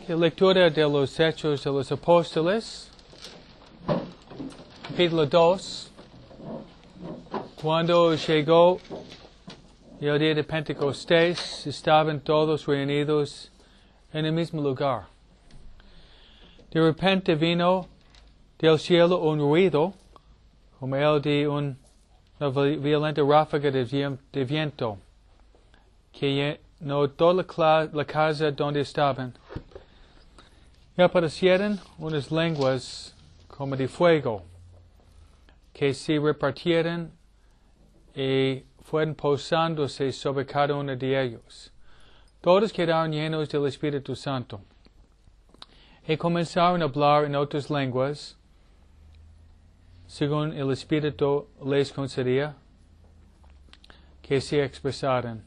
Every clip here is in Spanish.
Lectura de los Hechos de los Apóstoles, capítulo 2. Cuando llegó el día de Pentecostés, estaban todos reunidos en el mismo lugar. De repente vino del cielo un ruido, como el de una violenta ráfaga de viento, que llenó toda la casa donde estaban. Y aparecieron unas lenguas como de fuego, que se repartieron y fueron posándose sobre cada uno de ellos. Todos quedaron llenos del Espíritu Santo. Y comenzaron a hablar en otras lenguas, según el Espíritu les concedía que se expresaran.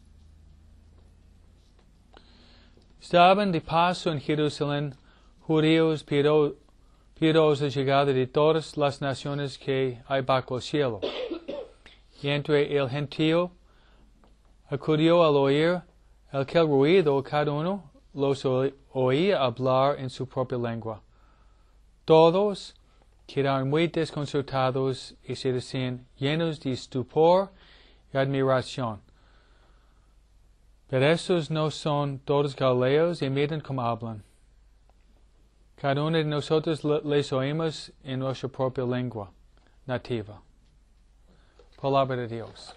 Estaban de paso en Jerusalén judíos piadosos llegados de todas las naciones que hay bajo el cielo. Y entre el gentío acudió al oír aquel ruido, cada uno los oía hablar en su propia lengua. Todos quedaron muy desconcertados y se decían llenos de estupor y admiración. Pero estos no son todos galileos y miren cómo hablan. Cada uno de nosotros les oímos en nuestra propia lengua nativa. Palabra de Dios.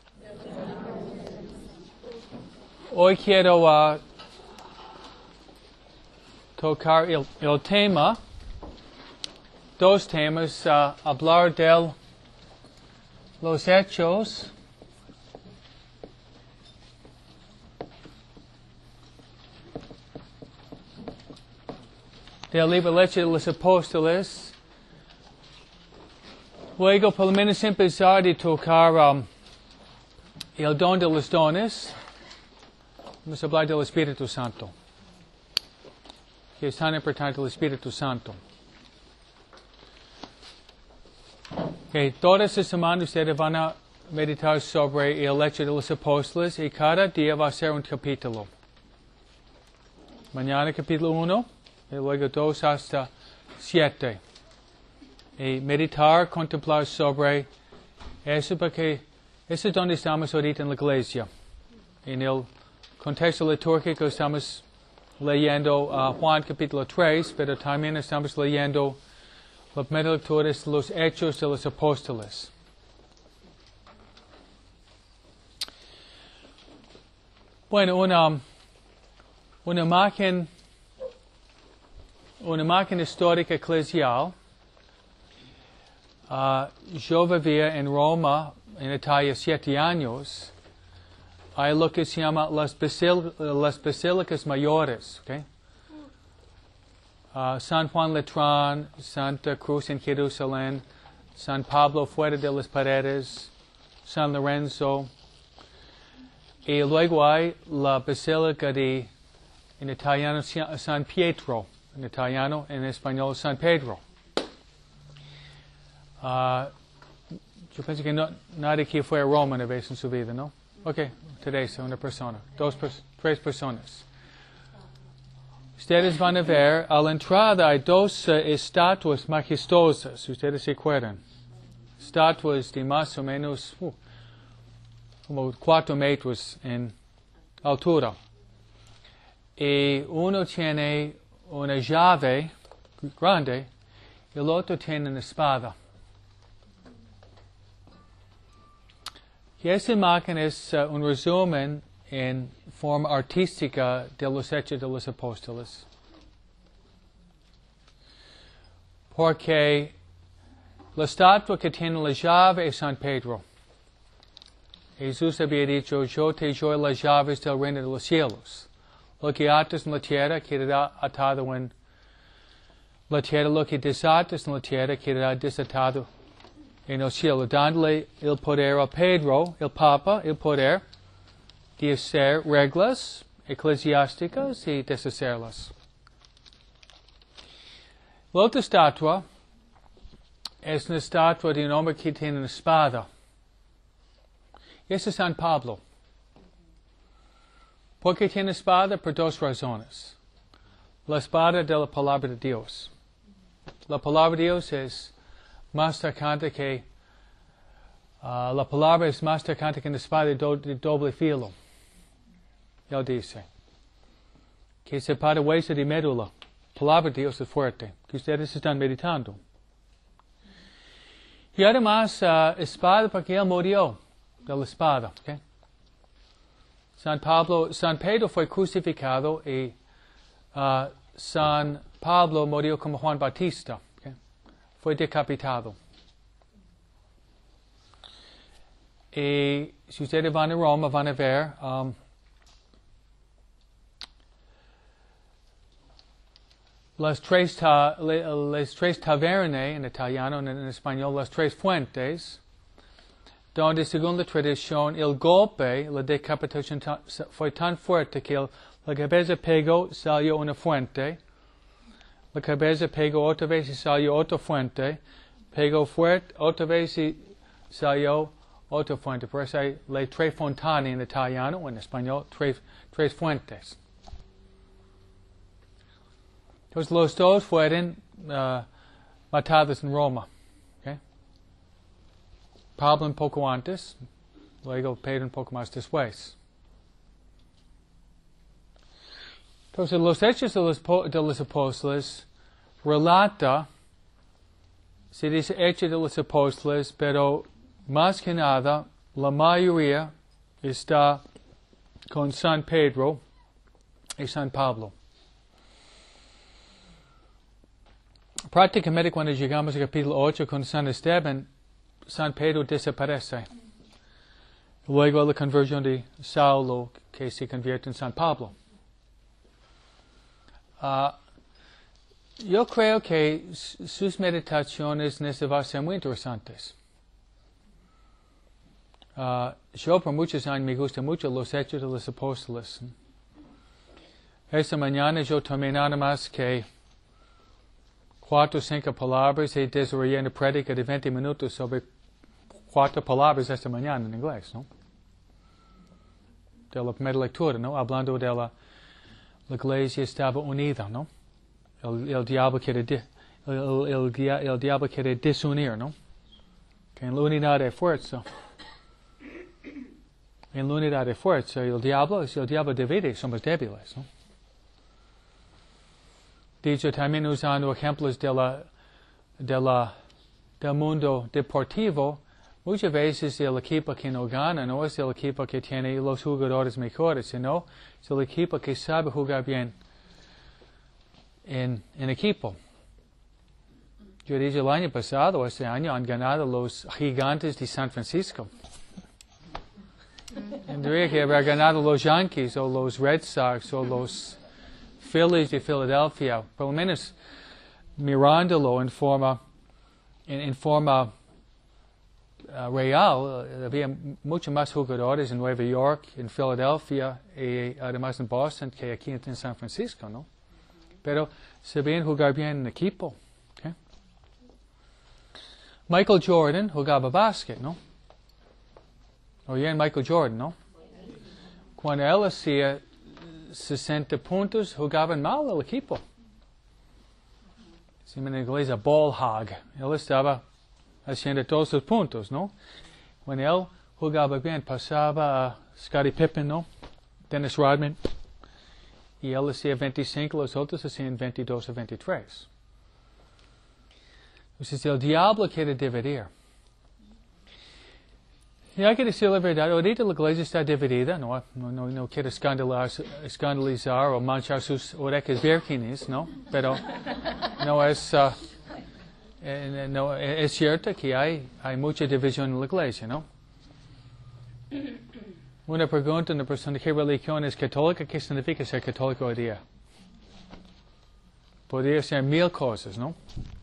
Hoy quiero tocar el tema, dos temas, hablar de los hechos del libro Leche de los Apóstoles. Luego, por lo menos, empezar de tocar el don de los dones. Vamos a hablar del Espíritu Santo, que es tan importante el Espíritu Santo. Okay, toda esta semana ustedes van a meditar sobre el Leche de los Apóstoles y cada día va a ser un capítulo. Mañana capítulo 1. Y luego 2 hasta 7. Y meditar, contemplar sobre eso, porque eso es donde estamos ahorita en la iglesia. En el contexto litúrgico estamos leyendo Juan capítulo 3, pero también estamos leyendo la primera lectura de los Hechos de los Apóstoles. Bueno, una imagen histórica eclesial. Yo vivía en Roma, en Italia, 7 años. Hay lo que se llama las basílicas mayores. Okay? San Juan Letrán, Santa Cruz en Jerusalén, San Pablo fuera de las paredes, San Lorenzo. Y luego hay la basílica en italiano, San Pietro. En italiano, en español, San Pedro. Yo pienso que nadie aquí fue a Roma una vez en su vida, ¿no? Ok, Teresa, una persona, 3 personas. Ustedes van a ver, a la entrada hay 2 estatuas majestuosas, ustedes se acuerdan. Estatuas de más o menos como 4 metros en altura. Y uno tiene una llave grande y el otro tiene una espada. Y esa imagen es un resumen en forma artística de los Hechos de los Apóstoles. Porque la estatua que tiene la llave es San Pedro. Jesús había dicho, yo te doy las llaves del reino de los cielos. Lo que atas en la tierra quedará atado en la tierra, lo que desatas en la tierra quedará desatado en el cielo, dándole el poder a Pedro, el Papa, el poder de hacer reglas eclesiásticas y deshacerlas. La otra estatua es una estatua de un hombre que tiene una espada. Y ese es San Pablo. ¿Por qué tiene espada? Por 2 razones. la espada de la palabra de Dios. La palabra de Dios es más tajante que la palabra es más tajante que una espada de doble filo. Él dice que separa hueso de médula. La palabra de Dios es fuerte, que ustedes están meditando. Y además, espada porque Él murió de la espada. ¿Okay? San Pedro fue crucificado y San Pablo murió como Juan Bautista. ¿Okay? Fue decapitado. Y si ustedes van a Roma, van a ver las tres tavernas en italiano, en español, las tres fuentes, donde según la tradición el golpe, la decapitación fue tan fuerte que la cabeza pegó, salió una fuente, la cabeza pegó otra vez y salió otra fuente, pegó fuerte otra vez y salió otra fuente. Por eso hay las tres fontane en italiano, o en español, tres fuentes. Entonces los dos fueron matados en Roma. ¿Okay? Pablo un poco antes, luego Pedro un poco más después. Entonces los Hechos de los Apóstoles relata, se dice Hechos de los Apóstoles, pero más que nada la mayoría está con San Pedro y San Pablo. Prácticamente cuando llegamos al capítulo 8 con San Esteban, San Pedro desaparece. Luego la conversión de Saulo, que se convierte en San Pablo. Yo creo que sus meditaciones en este van a ser muy interesantes. Yo por muchos años me gustan mucho los Hechos de los Apóstoles. Esta mañana yo tomé nada más que 4 o 5 palabras y desarrollé una prédica de 20 minutos sobre 4 palabras esta mañana en inglés, ¿no? De la primera lectura, ¿no? Hablando de la iglesia estaba unida, ¿no? El diablo quiere desunir, ¿no? Que en la unidad hay fuerza. En la unidad hay fuerza. El diablo divide, somos débiles, ¿no? Dicho también usando ejemplos del mundo deportivo, muchas veces el equipo que no gana no es el equipo que tiene los jugadores mejores, sino es el equipo que sabe jugar bien en equipo. Yo dije el año pasado, este año han ganado los Gigantes de San Francisco. Tendría que haber ganado los Yankees o los Red Sox o los Phillies de Filadelfia, por lo menos mirándolo en forma real. Había muchos más jugadores en Nueva York, en Filadelfia y además en Boston que aquí en San Francisco, ¿no? Pero sabían jugar bien en equipo. ¿Okay? Michael Jordan jugaba básquet, ¿no? Oyen Michael Jordan, ¿no? Cuando él hacía 60 puntos, jugaban mal el equipo. Se llama en inglés a ball hog. Él estaba haciendo todos los puntos, ¿no? Cuando él jugaba bien, pasaba a Scottie Pippen, ¿no? Dennis Rodman. Y él hacía 25, los otros hacían 22 o 23. Entonces el diablo quiere dividir. Y hay que decir la verdad, ahorita la iglesia está dividida, no quiere escandalizar o manchar sus orejas vírgenes, ¿no? Pero no es cierto que hay mucha división en la iglesia, ¿no? Una pregunta a una persona, ¿qué religión es católica? ¿Qué significa ser católico hoy día? Podría ser 1000 cosas, ¿no?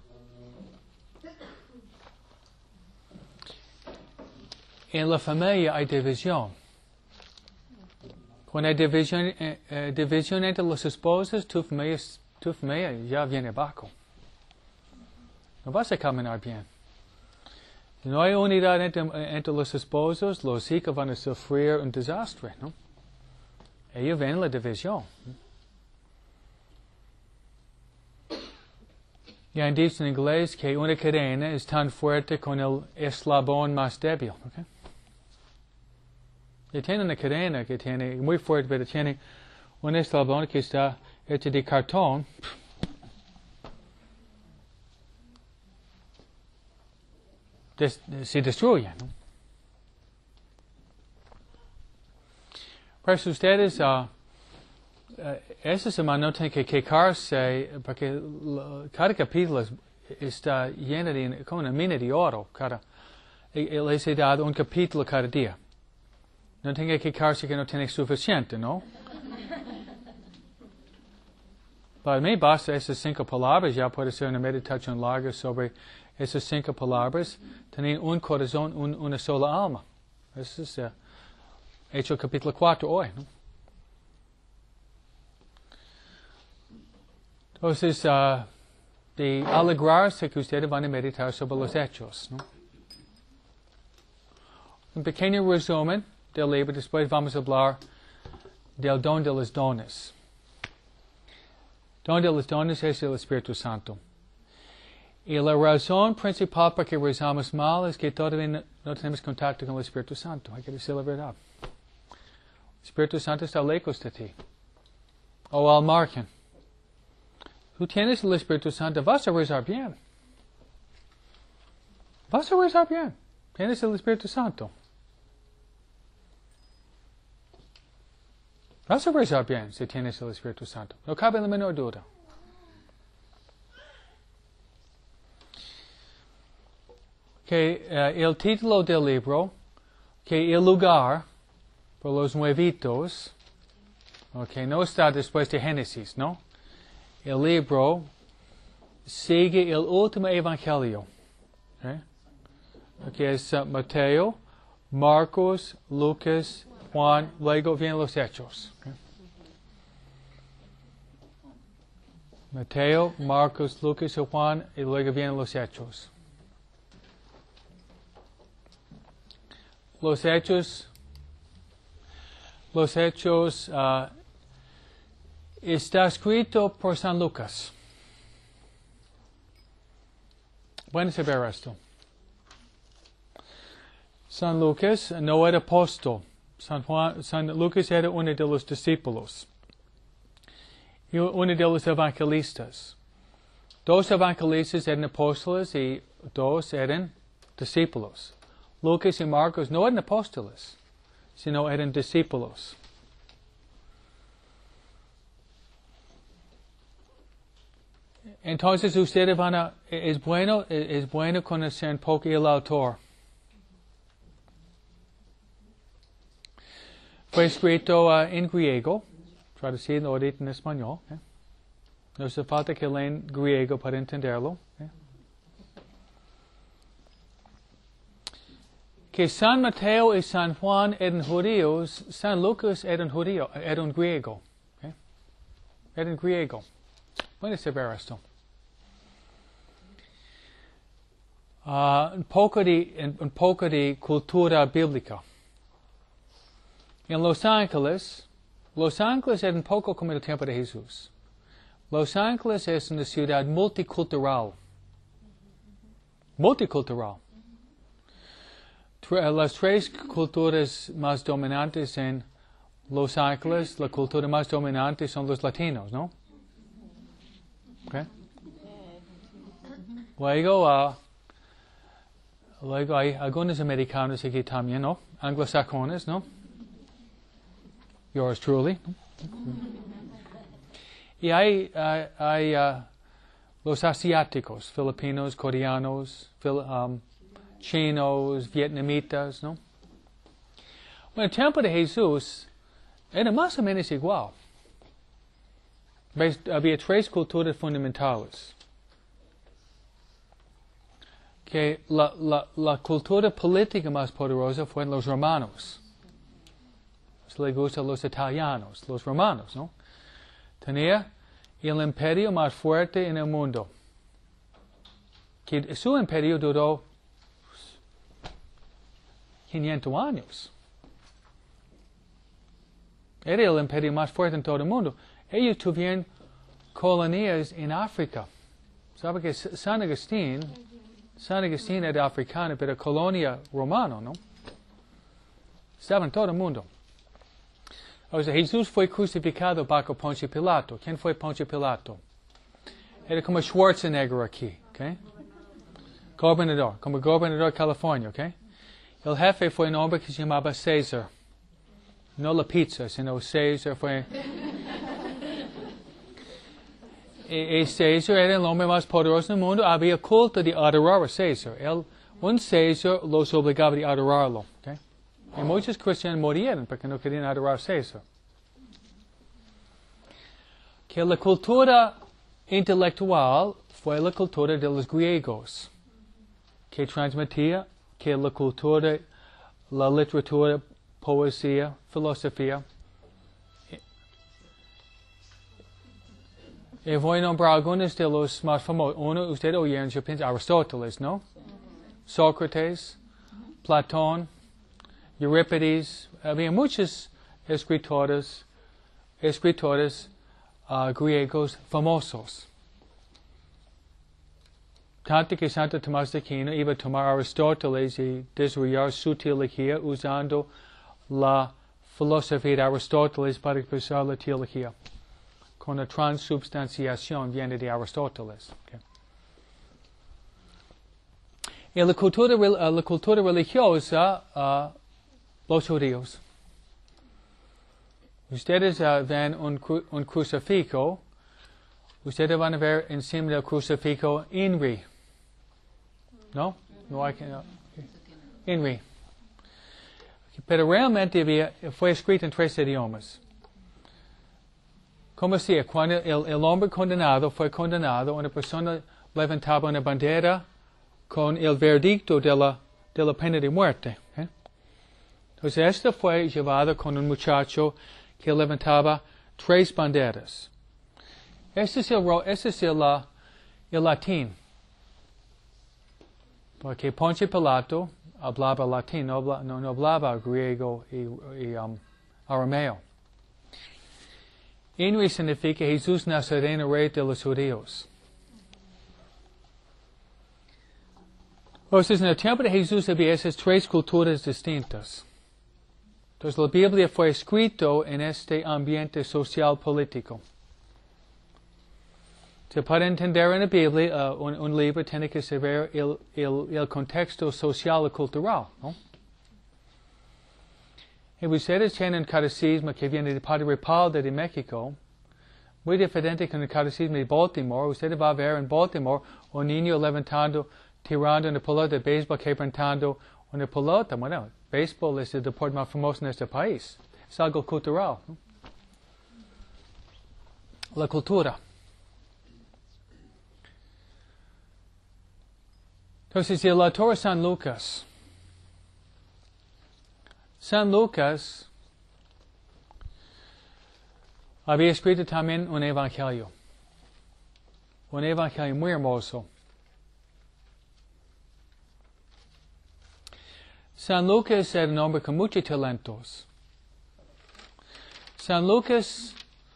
En la familia hay división. Cuando hay división entre los esposos, tu familia ya viene abajo. No vas a caminar bien. Si no hay unidad entre los esposos, los hijos van a sufrir un desastre, ¿no? Ellos ven la división. Ya han dicho en inglés que una cadena es tan fuerte con el eslabón más débil. ¿Okay? Y tiene una cadena que tiene muy fuerte, pero tiene un eslabón que está hecho de cartón. Se destruye. ¿No? Pues ustedes, esta semana no tienen que quejarse porque cada capítulo está lleno de como una mina de oro. Les he dado un capítulo cada día. No tienen que quejarse que no tienen suficiente, ¿no? Para mí basta esas 5 palabras, ya puede ser una meditación larga sobre esas 5 palabras. Tener un corazón, una sola alma. Eso es hecho capítulo 4 hoy, ¿no? Entonces, de alegrarse que ustedes van a meditar sobre los hechos, ¿no? Un pequeño resumen del libro, después vamos a hablar del don de los dones. Don de los dones es el Espíritu Santo. Y la razón principal por que rezamos mal es que todavía no tenemos contacto con el Espíritu Santo. Hay que decir la verdad. El Espíritu Santo está lejos de ti. O al margen. Tú tienes el Espíritu Santo, vas a rezar bien. Vas a rezar bien. Tienes el Espíritu Santo. Vas a rezar bien si tienes el Espíritu Santo. No cabe la menor duda. Que el título del libro, que el lugar por los nuevitos, no está después de Génesis, ¿no? El libro sigue el último evangelio, que es Mateo, Marcos, Lucas, Juan, luego vienen los hechos. Mateo, Marcos, Lucas y Juan, y luego vienen los hechos. Los hechos está escrito por San Lucas. Bueno saber esto. San Lucas no era apóstol. San Lucas era uno de los discípulos. Y uno de los evangelistas. 2 evangelistas eran apóstoles y 2 eran discípulos. Lucas y Marcos no eran apóstoles, sino eran discípulos. Entonces ustedes es bueno conocer un poco el autor. Fue escrito en griego, traducido ahorita en español. No hace falta que lean griego para entenderlo. Que San Mateo y San Juan eran judíos, San Lucas era un griego. Era un griego. Bueno saber esto. Un poco de cultura bíblica. En Los Ángeles era un poco como el tiempo de Jesús. Los Ángeles es una ciudad multicultural. Multicultural. Las 3 culturas más dominantes en Los Ángeles, la cultura más dominante son los latinos, ¿no? Okay. Luego hay algunos americanos aquí también, ¿no? Anglosajones, ¿no? Yours truly. ¿No? Y hay los asiáticos, filipinos, coreanos, chinos, vietnamitas, ¿no? Bueno, el tiempo de Jesús era más o menos igual. Había 3 culturas fundamentales. Que la cultura política más poderosa fueron los romanos. Se le gustan los italianos, los romanos, ¿no? Tenía el imperio más fuerte en el mundo. Que su imperio duró 500 años. Era el imperio más fuerte en todo el mundo. Ellos tuvieron colonias en África. ¿Sabe que San Agustín era africano, pero colonia romano, ¿no? Estaba en todo el mundo. O sea, Jesús fue crucificado bajo Poncio Pilato. ¿Quién fue Poncio Pilato? Era como Schwarzenegger aquí, ¿ok? Gobernador, como gobernador de California, ¿ok? El jefe fue un hombre que se llamaba César. No la pizza, sino César fue... y César era el hombre más poderoso del mundo. Había culto de adorar a César. Un César los obligaba a adorarlo, ¿ok? Y muchos cristianos murieron porque no querían adorar a César. Que la cultura intelectual fue la cultura de los griegos, que transmitía que la cultura, la literatura, poesía, filosofía. Y voy a nombrar algunos de los más famosos. Uno, usted oyeron, yo pienso, Aristóteles, ¿no? Sócrates, Platón, Eurípides. Había muchos escritores griegos famosos. Tanto que Santo Tomás de Aquino iba a tomar Aristóteles y desarrollar su teología usando la filosofía de Aristóteles para expresar la teología. Con la transubstanciación viene de Aristóteles. Okay. Y la cultura religiosa, los judíos. Ustedes ven un crucifijo, ustedes van a ver encima del crucifijo INRI. ¿No? No hay que... No. INRI. Pero realmente fue escrito en 3 idiomas. Como decía, cuando el hombre condenado fue condenado, una persona levantaba una bandera con el veredicto de la pena de muerte. ¿Okay? Entonces, esto fue llevado con un muchacho que levantaba 3 banderas. Este es el latín. Porque Poncio Pilato hablaba latín, no hablaba griego y arameo. INRI significa Jesús Nazareno, Rey de los Judíos. Entonces, en el tiempo de Jesús había esas 3 culturas distintas. Entonces, la Biblia fue escrita en este ambiente social político. Para entender en la Biblia, un libro tiene que saber el contexto social y cultural, ¿no? Y ustedes tienen un catecismo que viene de Padre Ripalda de México, muy diferente con el catecismo de Baltimore. Usted va a ver en Baltimore un niño tirando una pelota de béisbol, quebrantando una pelota. Bueno, béisbol es el deporte más famoso en este país. Es algo cultural, ¿no? La cultura. Entonces, el autor San Lucas. San Lucas había escrito también un evangelio muy hermoso. San Lucas era un hombre con muchos talentos. San Lucas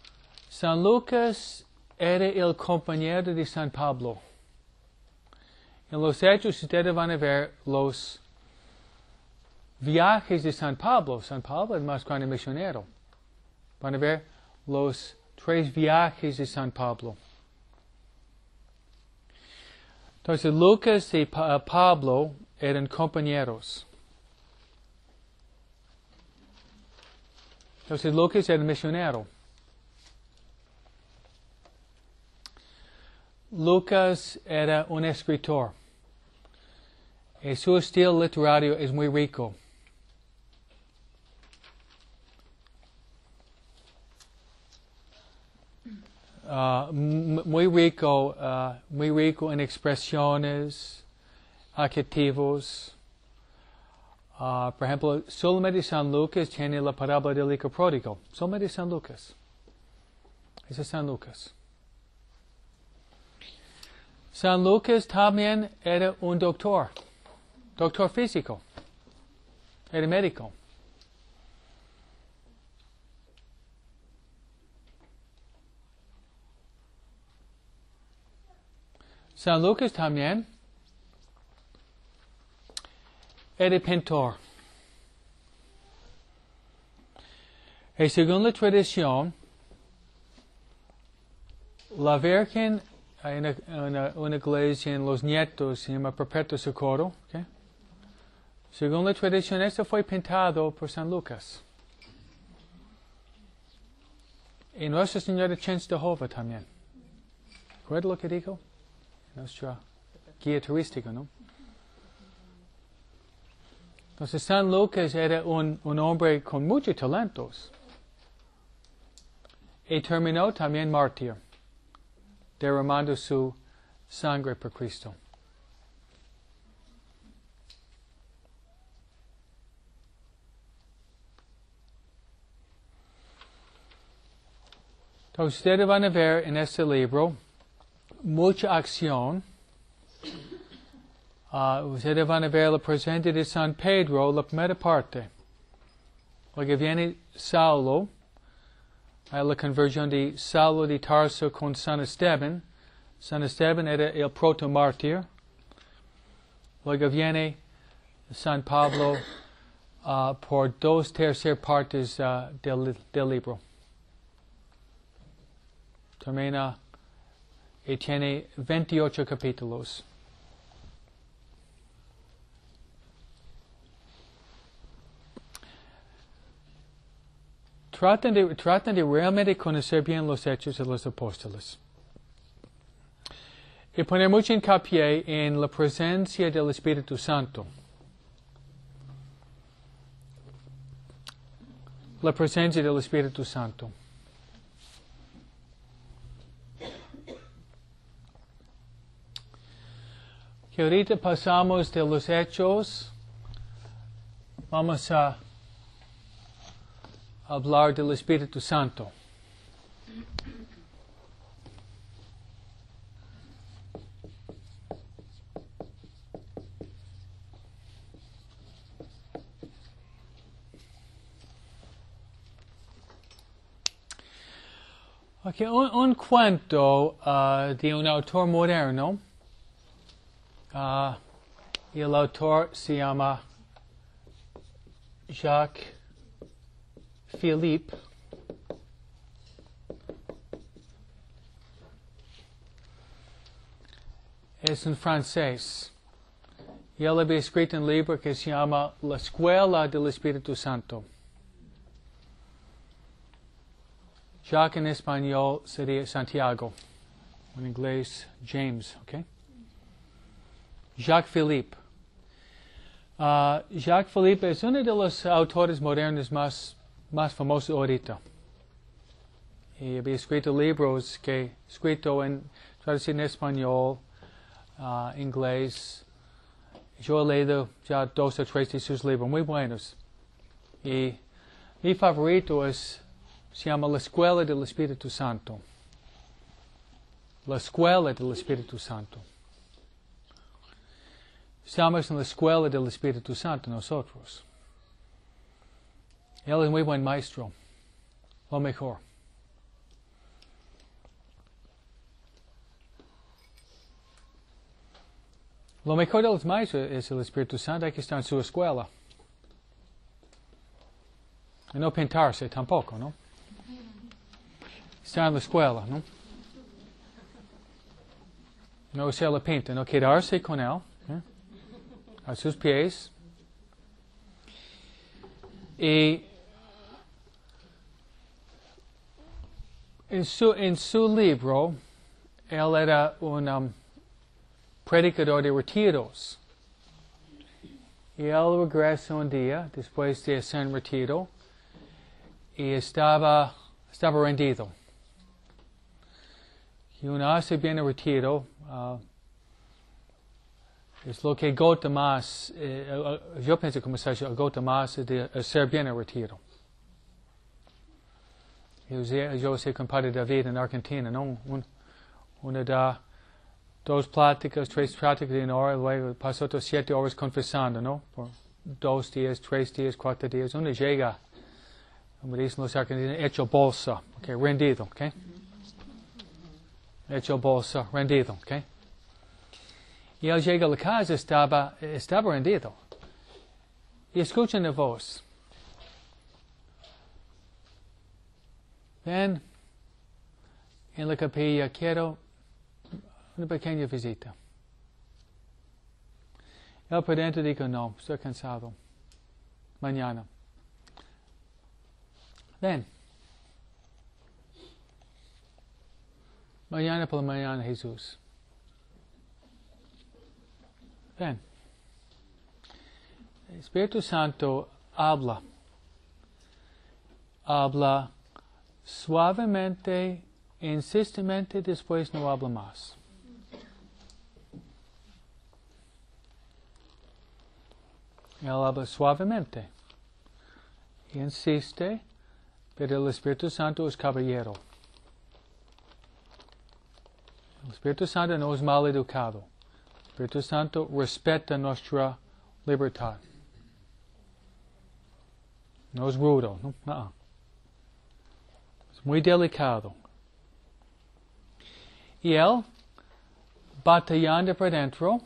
era el compañero de San Pablo. En los hechos ustedes van a ver los viajes de San Pablo. San Pablo es el más grande misionero. Van a ver los 3 viajes de San Pablo. Entonces Lucas y Pablo eran compañeros. Entonces Lucas era misionero. Lucas era un escritor. Y su estilo literario es muy rico. Muy rico en expresiones, adjetivos. Por ejemplo, solamente San Lucas tiene la parábola del hijo pródigo. Solamente San Lucas. Ese es San Lucas. San Lucas también era un doctor físico, era médico. San Lucas también era pintor. Y según la tradición, la Virgen en una iglesia en Los Nietos se llama Perpetuo Socorro. Okay. Según la tradición, esto fue pintado por San Lucas. Y Nuestra Señora Chenstohova también. ¿Recuerda lo que dijo? Nuestra guía turística, ¿no? Entonces San Lucas era un hombre con muchos talentos. Y terminó también mártir, derramando su sangre por Cristo. Entonces ustedes van a ver en este libro mucha acción. Ustedes van a ver la presencia de San Pedro, la primera parte. Luego viene Saulo, la conversión de Saulo de Tarso con San Esteban. San Esteban era el protomártir. Luego viene San Pablo por 2/3 partes del libro. Termina y tiene 28 capítulos. Traten de realmente conocer bien los hechos de los apóstoles. Y poner mucho hincapié en la presencia del Espíritu Santo. La presencia del Espíritu Santo. Que ahorita pasamos de los hechos. Vamos a hablar del Espíritu Santo. Okay, un cuento de un autor moderno. Y el autor se llama Jacques Philippe. Es un francés. Y él había escrito un libro que se llama La Escuela del Espíritu Santo. Jacques en español sería Santiago. En inglés, James, okay? Jacques Philippe. Jacques Philippe es uno de los autores modernos más famosos ahorita. Y había escrito libros escrito en traducción en español, inglés. Yo he leído ya 2 o 3 de sus libros, muy buenos. Y mi favorito se llama La Escuela del Espíritu Santo. La Escuela del Espíritu Santo. Estamos en la Escuela del Espíritu Santo nosotros. Él es muy buen maestro. Lo mejor. Lo mejor de los maestros es el Espíritu Santo. Hay que estar en su escuela. Y no pintarse tampoco, ¿no? Estar en la escuela, ¿no? No hacer la pinta, no quedarse con él. A sus pies. Y en su libro, él era un predicador de retiros. Y él regresa un día, después de hacer un retiro, y estaba rendido. Y uno hace bien el retiro, es lo que agota más, yo pienso que agota más de hacer bien el retiro. Yo sé con Padre David en Argentina, ¿no? Uno da 2 pláticas, 3 pláticas de 1 hora, luego pasó 7 horas confesando, ¿no? Por 2 días, 3 días, 4 días. Uno llega, como dicen los argentinos, hecho bolsa, okay, rendido, ¿ok? Hecho bolsa, rendido, ¿ok? Y él llega a la casa, estaba rendido. Y escucha una voz. Ven en la capilla, quiero una pequeña visita. Él por dentro dijo, no, estoy cansado. Mañana. Ven. Mañana por la mañana, Jesús. Ven. El Espíritu Santo habla. Habla suavemente, insistentemente, después no habla más. Él habla suavemente. Insiste, pero el Espíritu Santo es caballero. El Espíritu Santo no es mal educado. El Espíritu Santo respeta nuestra libertad. No es rudo, no. Es muy delicado. Y él, batallando por dentro,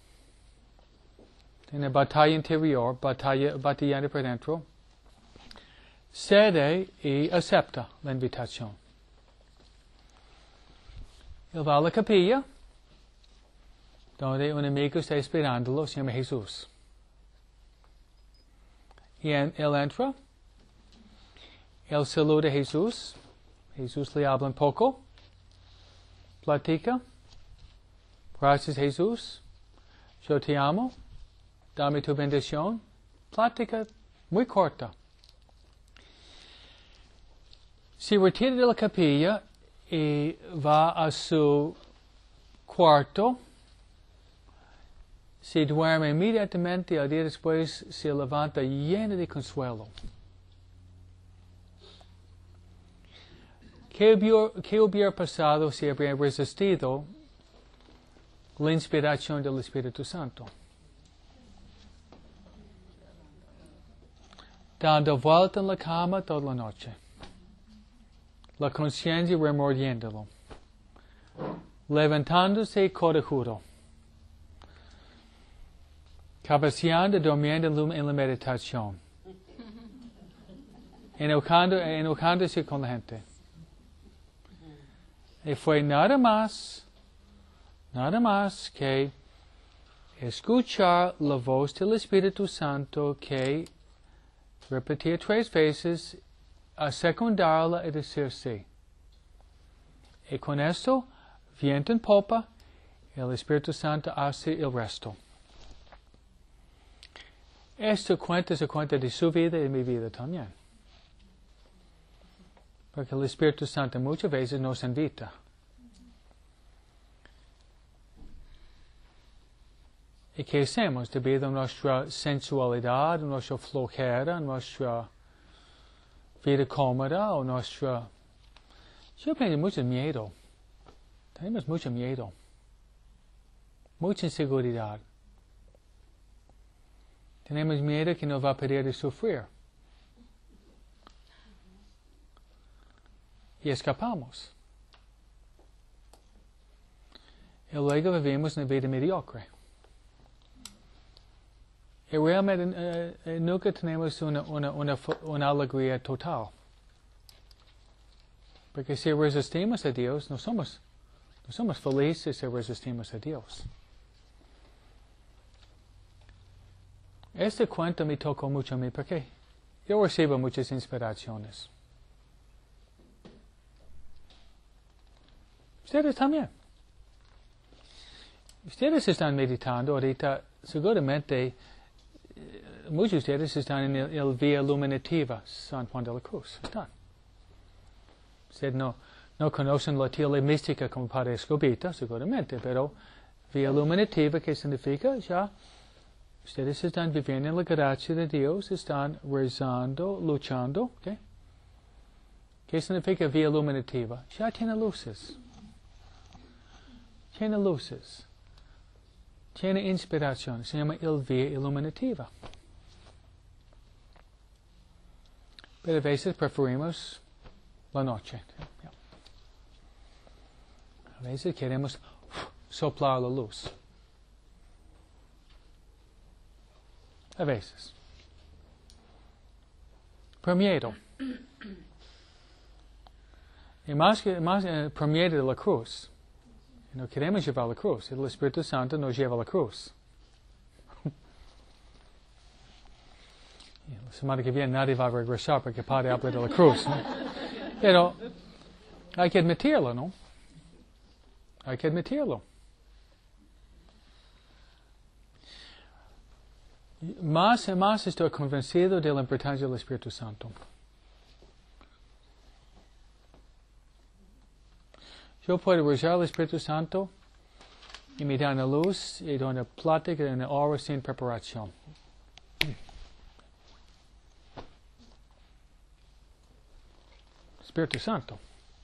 tiene batalla interior, batallando por dentro, cede y acepta la invitación. Él va a la capilla, donde un amigo está esperándolo, se llama Jesús. Y él entra, él saluda a Jesús, Jesús le habla un poco, platica, gracias Jesús, yo te amo, dame tu bendición, plática muy corta. Se retira de la capilla y va a su cuarto, se duerme inmediatamente, al día después se levanta lleno de consuelo. ¿Qué hubiera pasado si habría resistido la inspiración del Espíritu Santo? Dando vuelta en la cama toda la noche. La conciencia remordiéndolo. Levantándose corajudo. Cabeceando, durmiendo en la meditación. Enojándose con la gente. Y fue nada más que escuchar la voz del Espíritu Santo que repetía 3 veces, a secundarla y decir sí. Y con esto, viento en popa, el Espíritu Santo hace el resto. Esto se cuenta de su vida y de mi vida también. Porque el Espíritu Santo muchas veces nos invita. ¿Y qué hacemos? Debido a nuestra sensualidad, nuestra flojera, nuestra vida cómoda o nuestra... Yo pienso mucho miedo. Tenemos mucho miedo. Mucha inseguridad. Tenemos miedo que nos va a pedir de sufrir. Y escapamos. Y luego vivimos una vida mediocre. Y realmente nunca tenemos una alegría total. Porque si resistimos a Dios, no somos felices si resistimos a Dios. Este cuento me tocó mucho a mí porque yo recibo muchas inspiraciones. Ustedes también. Ustedes están meditando ahorita, seguramente muchos de ustedes están en el Vía Iluminativa San Juan de la Cruz. Están. Ustedes no conocen la teología mística como Padre Escobita, seguramente, pero Vía Iluminativa, ¿qué significa? Ya, ustedes están viviendo en la gracia de Dios, están rezando, luchando, ¿ok? ¿Qué significa Vía Iluminativa? Ya tiene luces. Tiene luces. Tiene inspiración. Se llama el Vía Iluminativa. Pero a veces preferimos la noche. A veces queremos soplar la luz. A veces. Por miedo. Y más por miedo de la cruz. No queremos llevar la cruz. El Espíritu Santo nos lleva a la cruz. La semana que viene nadie va a regresar porque Padre habla de la cruz, ¿no? Pero hay que admitirlo, ¿no? Hay que admitirlo. Más y más estoy convencido de la importancia del Espíritu Santo. Yo puedo rezar al Espíritu Santo y me da una luz y da una plática y una hora sin preparación. Espíritu Santo.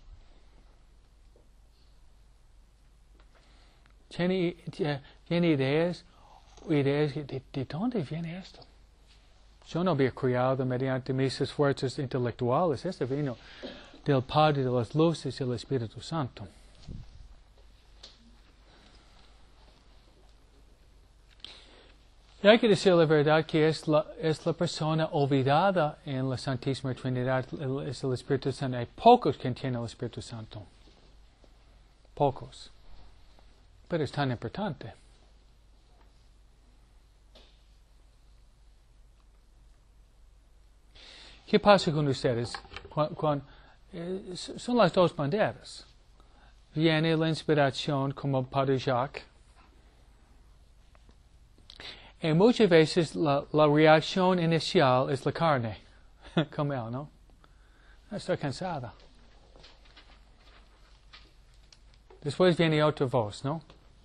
¿Tiene ideas de dónde viene esto? Yo no había criado mediante mis esfuerzos intelectuales. Esto vino del Padre de las Luces y del Espíritu Santo. Y hay que decir la verdad que es la persona olvidada en la Santísima Trinidad, es el Espíritu Santo. Hay pocos que entienden el Espíritu Santo. Pocos. Pero es tan importante. ¿Qué pasa con ustedes? Son las dos banderas. Viene la inspiración como Padre Jacques. Y muchas veces la reacción inicial es la carne, como él, ¿no? Estoy cansada. Después viene otra voz, ¿no?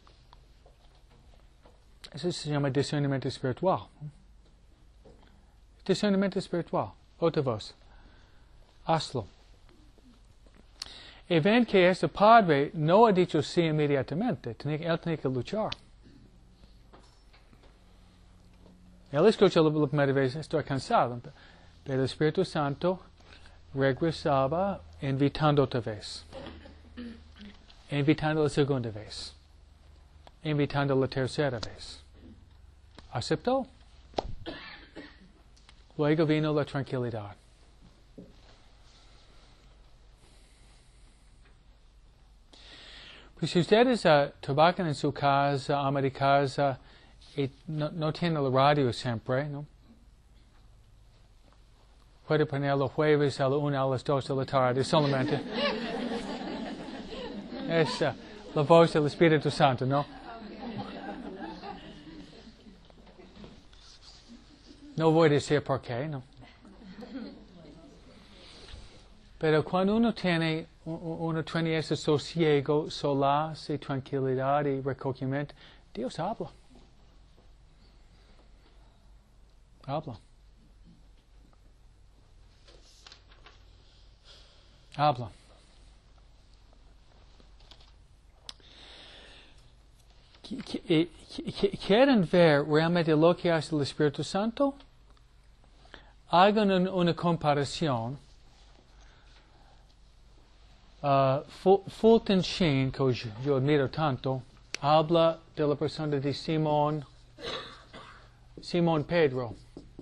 Eso se llama discernimiento espiritual. Discernimiento espiritual. Otra voz. Hazlo. Y ven que este padre no ha dicho sí inmediatamente. Él tiene que luchar. Él escuchó la primera vez, estoy cansado. Pero el Espíritu Santo regresaba invitando otra vez. Invitando la segunda vez. Invitando la tercera vez. Aceptó. Luego vino la tranquilidad. Pues si ustedes trabajan en su casa, ama de casa, y no tienen la radio siempre, ¿no? Puede poner los jueves a la 1 a las 2 de la tarde solamente. Es la voz del Espíritu Santo, ¿no? No voy a decir por qué, ¿no? Pero cuando uno tiene ese sosiego, solaz y tranquilidad y recogimiento, Dios habla. Habla. Habla. ¿Quieren ver realmente lo que hace el Espíritu Santo? Hagan una comparación. Fulton Sheen, que yo admiro tanto, habla de la persona de Simón Pedro.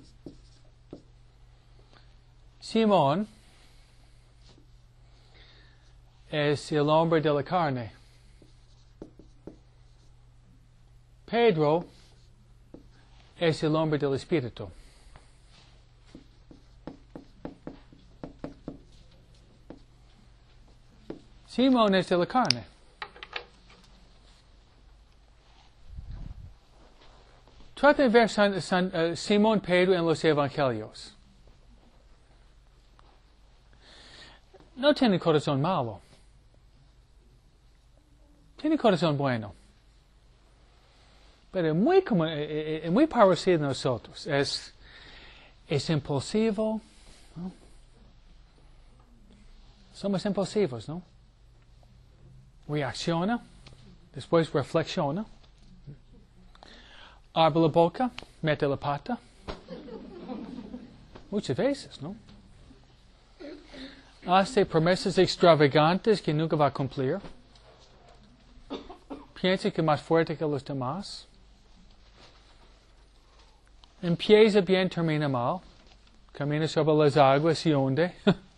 Simón es el hombre de la carne. Pedro es el hombre del Espíritu. Simón es de la carne. Trata de ver Simón Pedro en los Evangelios. No tiene corazón malo. Tiene corazón bueno. Pero muy parecido a nosotros. Es impulsivo, ¿no? Somos impulsivos, ¿no? Reacciona, después reflexiona. Abre la boca, mete la pata. Muchas veces, ¿no? Hace promesas extravagantes que nunca va a cumplir. Piensa que es más fuerte que los demás. Empieza bien, termina mal. Camina sobre las aguas y hunde.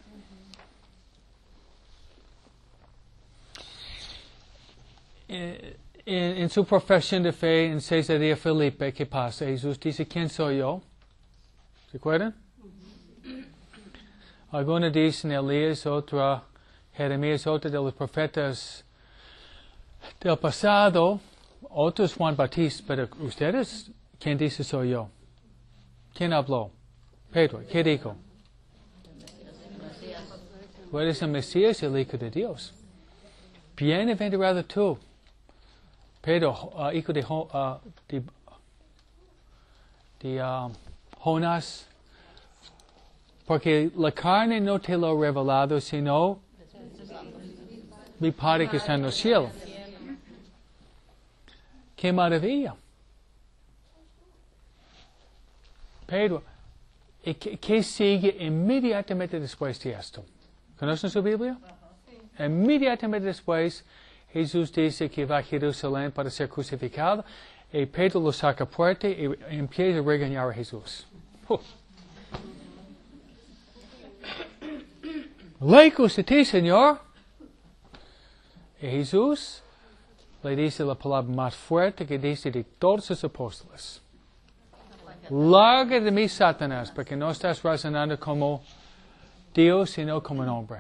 En su profesión de fe en Cesarea Felipe, ¿qué pasa? Jesús dice, ¿quién soy yo? ¿Se acuerdan? Algunos dicen Elías, otra Jeremías, otro de los profetas del pasado, otros Juan Bautista, pero ustedes, ¿quién dice soy yo? ¿Quién habló? Pedro, ¿qué dijo? Tú eres el Mesías, el Hijo de Dios. Bienaventurado tú, Pedro, hijo de Jonás, porque la carne no te lo ha revelado, sino mi Padre que está en los cielos. ¡Qué maravilla! Pedro, ¿qué sigue inmediatamente después de esto? ¿Conocen su Biblia? Inmediatamente después, Jesús dice que va a Jerusalén para ser crucificado, y Pedro lo saca fuerte y empieza a regañar a Jesús. Lejos de ti, Señor. Y Jesús le dice la palabra más fuerte que dice de todos sus apóstoles. Larga de mí, Satanás, porque no estás razonando como Dios, sino como un hombre.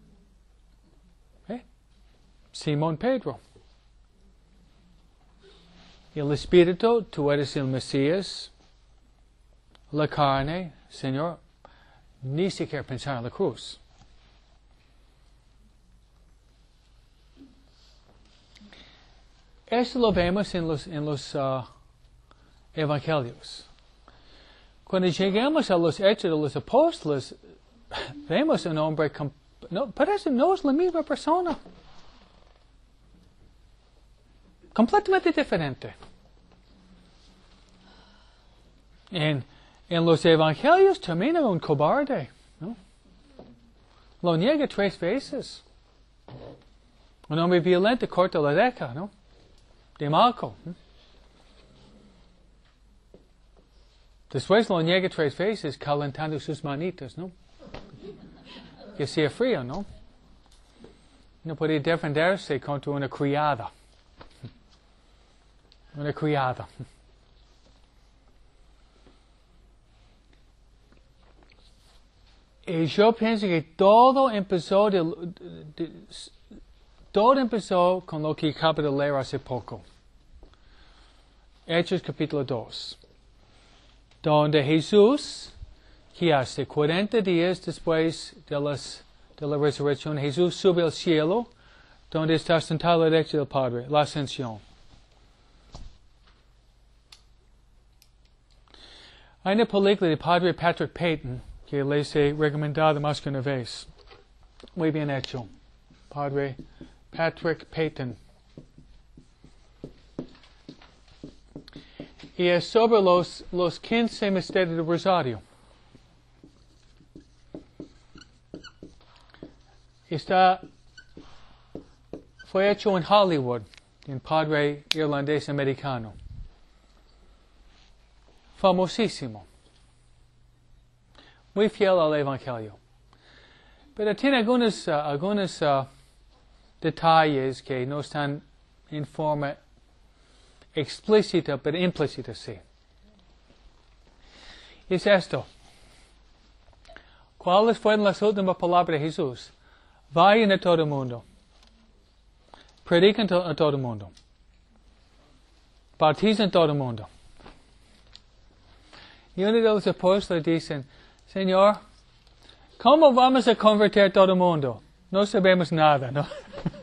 Simón Pedro. El Espíritu, tú eres el Mesías. La carne, Señor, ni siquiera pensar en la cruz. Esto lo vemos en los evangelios. Cuando llegamos a los hechos de los apóstoles, vemos un hombre, parece no es la misma persona. Completamente diferente. En los evangelios termina un cobarde, ¿no? Lo niega 3 veces. Un hombre violento corta la oreja, ¿no? De Malco. Después lo niega 3 veces calentando sus manitas, ¿no? Que hacía frío, ¿no? No podía defenderse contra una criada. Una criada. Y yo pienso que todo empezó con lo que acabo de leer hace poco. Hechos capítulo 2. Donde Jesús, ¿qué hace? 40 días después de la resurrección, Jesús sube al cielo, donde está sentado a la derecha del Padre, la ascensión. Hay una película de Padre Patrick Peyton que les he recomendado más que una vez. Muy bien hecho. Padre Patrick Peyton. Y es sobre los 15 misterios del Rosario. Fue hecho en Hollywood, en Padre irlandés americano. Famosísimo. Muy fiel al Evangelio. Pero tiene algunos detalles que no están en forma explícita, pero implícita sí. Es esto. ¿Cuáles fueron las últimas palabras de Jesús? Vayan a todo el mundo. Predican a todo el mundo. Bautizan a todo el mundo. Y uno de los apóstoles dicen, Señor, ¿cómo vamos a convertir a todo el mundo? No sabemos nada, ¿no?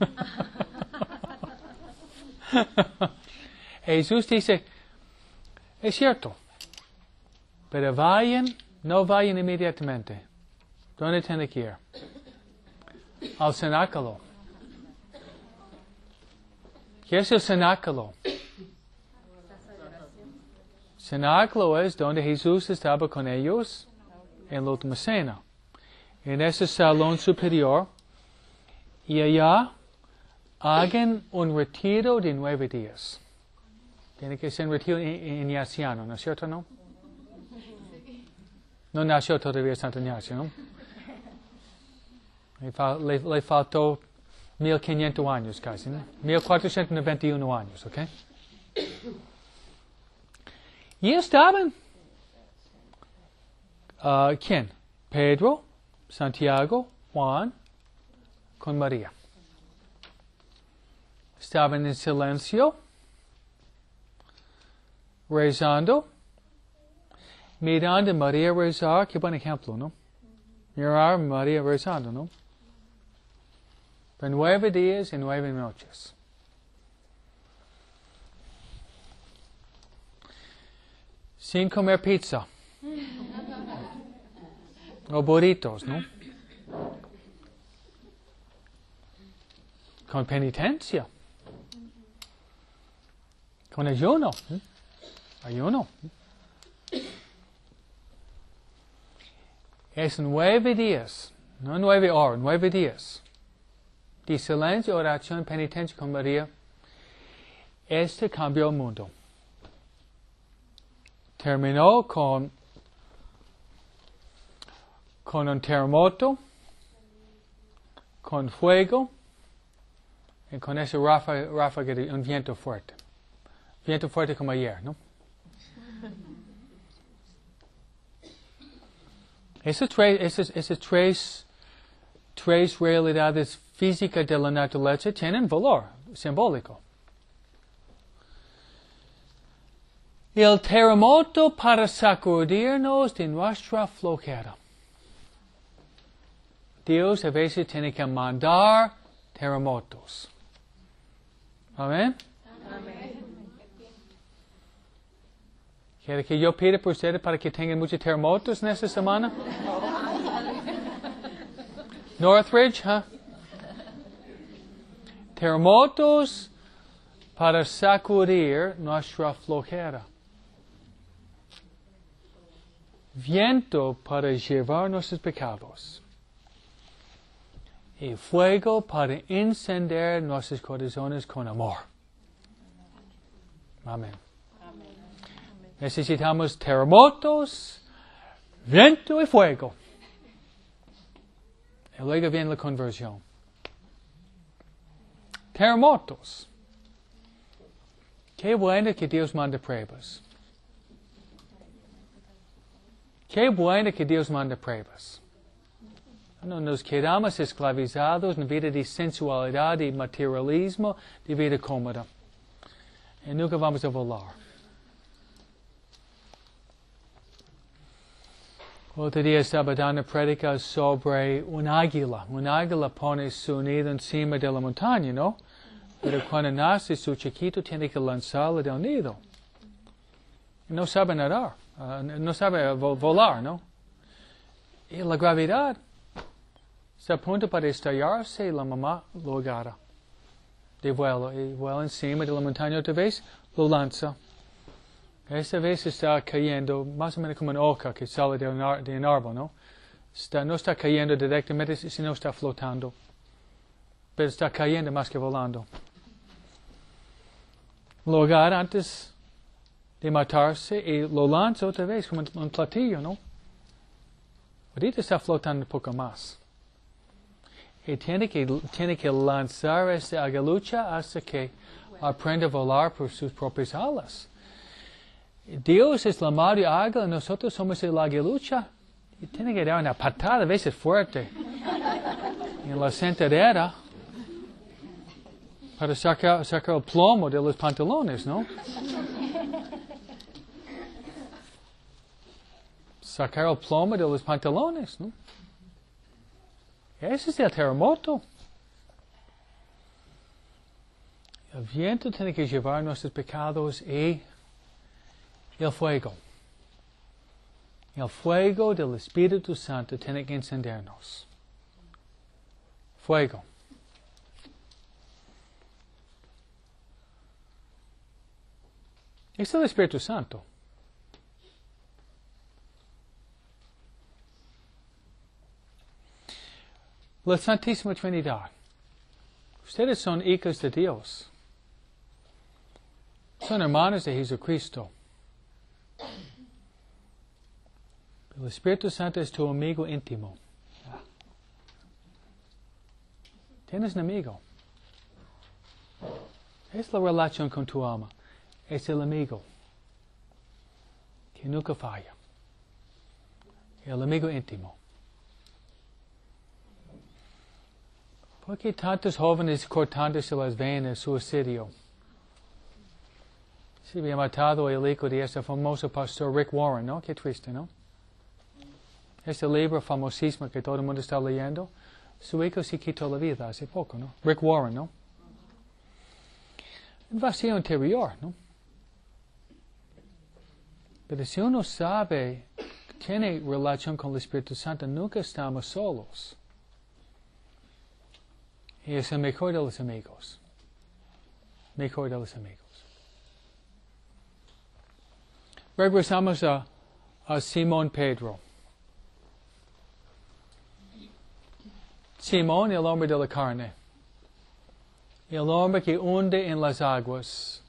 Jesús dice, es cierto, pero no vayan inmediatamente. ¿Dónde tienen que ir? Al cenáculo. ¿Qué es el cenáculo? Cenáculo es donde Jesús estaba con ellos en la última cena. En ese salón superior. Y allá hagan un retiro de 9 días. Tiene que ser un retiro ignaciano, ¿no es cierto, no? No nació todavía Santa Ignacio, ¿no? Le faltó 1500 años casi, ¿no? 1491 años, ¿ok? Y estaban, ¿quién? Pedro, Santiago, Juan, con María. Estaban en silencio, rezando, mirando a María rezar. Qué buen ejemplo, ¿no? Mirar a María rezando, ¿no? Por 9 días y 9 noches. Sin comer pizza. O burritos, ¿no? Con penitencia. Con ayuno. Ayuno. Es 9 días, no 9 horas, 9 días. De silencio, oración, penitencia con María. Este cambió el mundo. Terminó con un terremoto, con fuego, y con ese ráfaga de un viento fuerte. Viento fuerte como ayer, ¿no? Esas tres realidades físicas de la naturaleza tienen valor simbólico. El terremoto para sacudirnos de nuestra flojera. Dios a veces tiene que mandar terremotos. Amén. Amén. ¿Quiere que yo pida por ustedes para que tengan muchos terremotos en esta semana? Northridge, ¿huh? Terremotos para sacudir nuestra flojera. Viento para llevar nuestros pecados. Y fuego para encender nuestros corazones con amor. Amén. Necesitamos terremotos, viento y fuego. Y luego viene la conversión. Terremotos. Qué bueno que Dios manda pruebas. Qué bueno que Dios manda pruebas. No nos quedamos esclavizados en vida de sensualidad, de materialismo, de vida cómoda. Y nunca vamos a volar. Otro día estaba dando prédica sobre un águila. Un águila pone su nido encima de la montaña, ¿no? Pero cuando nace su chiquito tiene que lanzarlo del nido. No sabe nadar, no sabe volar, ¿no? Y la gravedad está a punto para estallarse y la mamá lo agarra de vuelo. Y vuela encima de la montaña otra vez, lo lanza. Esta vez está cayendo más o menos como una oca que sale de un árbol, ¿no? No está cayendo directamente, sino está flotando. Pero está cayendo más que volando. Lo agarra antes de matarse y lo lanza otra vez como un platillo, ¿no? Ahorita está flotando un poco más. Y tiene que lanzar esta aguilucha hasta que aprenda a volar por sus propias alas. Dios es la madre águila, nosotros somos el aguilucha. Y tiene que dar una patada a veces fuerte en la sentadera para sacar el plomo de los pantalones, ¿no? Sacar el plomo de los pantalones, ¿no? Ese es el terremoto. El viento tiene que llevar nuestros pecados y el fuego. El fuego del Espíritu Santo tiene que encendernos. Fuego. Es el Espíritu Santo. La Santísima Trinidad. Ustedes son hijos de Dios. Son hermanos de Jesucristo. El Espíritu Santo es tu amigo íntimo. Tienes un amigo. Es la relación con tu alma. Es el amigo que nunca falla. El amigo íntimo. ¿Por qué tantos jóvenes cortándose las venas, suicidio? Se había matado el hijo de ese famoso pastor Rick Warren, ¿no? Qué triste, ¿no? Este libro famosísimo que todo el mundo está leyendo, su hijo se quitó la vida hace poco, ¿no? Rick Warren, ¿no? Un vacío interior, ¿no? Pero si uno sabe, tiene relación con el Espíritu Santo, nunca estamos solos. Y es el mejor de los amigos. Mejor de los amigos. Regresamos a Simón Pedro. Simón, el hombre de la carne. El hombre que hunde en las aguas.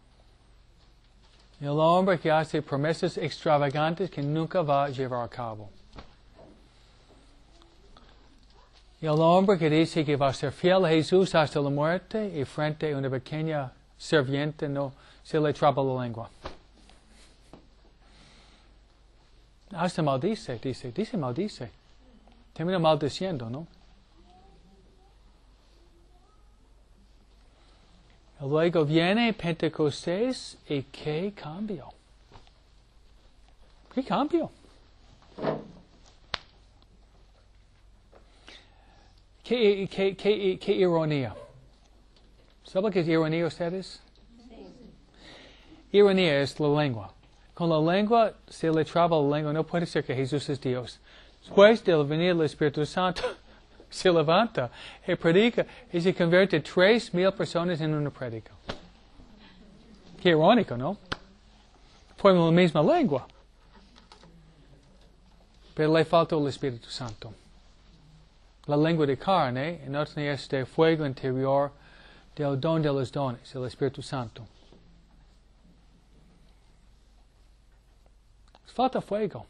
El hombre que hace promesas extravagantes que nunca va a llevar a cabo. El hombre que dice que va a ser fiel a Jesús hasta la muerte y frente a una pequeña sirviente no se le traba la lengua. Hasta maldice, dice maldice. Termina maldiciendo, ¿no? Y luego viene Pentecostés y ¿qué cambio? ¿Qué cambio? ¿Qué ironía? ¿Saben qué es ironía ustedes? Ironía es la lengua. Con la lengua se le traba la lengua. No puede ser que Jesús es Dios. Después de venir el Espíritu Santo, se levanta y predica y se convierte 3,000 personas en una predica. Qué irónico, ¿no? Fue la misma lengua. Pero le faltó el Espíritu Santo. La lengua de carne, no tenía este fuego interior del don de los dones, el Espíritu Santo. Falta fuego.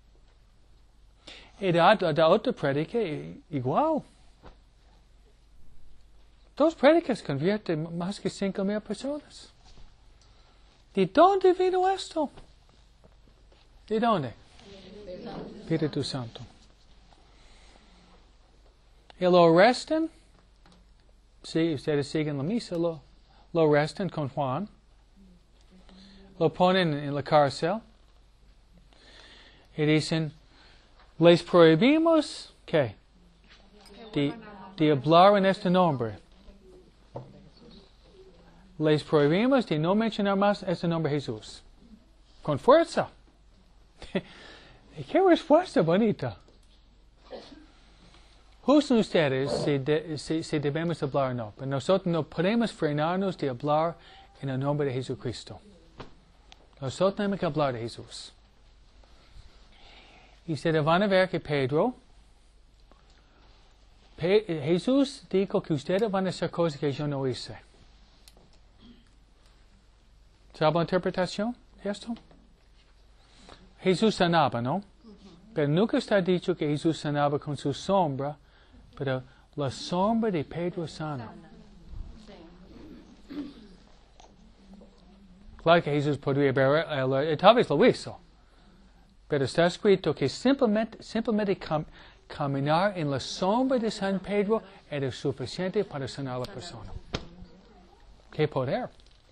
Y da otra predica igual. 2 predicas convierten más que 5,000 personas. ¿De dónde vino esto? ¿De dónde? Espíritu Santo. Y lo arrestan. Sí, ustedes siguen la misa. Lo arrestan con Juan. Lo ponen en la cárcel. Y dicen, les prohibimos, ¿qué? De hablar en este nombre. Les prohibimos de no mencionar más este nombre Jesús. Con fuerza. ¿Qué respuesta bonita? Juzgan ustedes si debemos hablar o no. Pero nosotros no podemos frenarnos de hablar en el nombre de Jesucristo. Nosotros tenemos que hablar de Jesús. Y ustedes van a ver que Jesús dijo que ustedes van a hacer cosas que yo no hice. ¿Sabe la interpretación de esto? Jesús sanaba, ¿no? Pero nunca está dicho que Jesús sanaba con su sombra, pero la sombra de Pedro sana. Claro que Jesús podría ver, tal vez lo hizo. Pero está escrito que simplemente caminar en la sombra de San Pedro era suficiente para sanar a la persona. ¡Qué poder!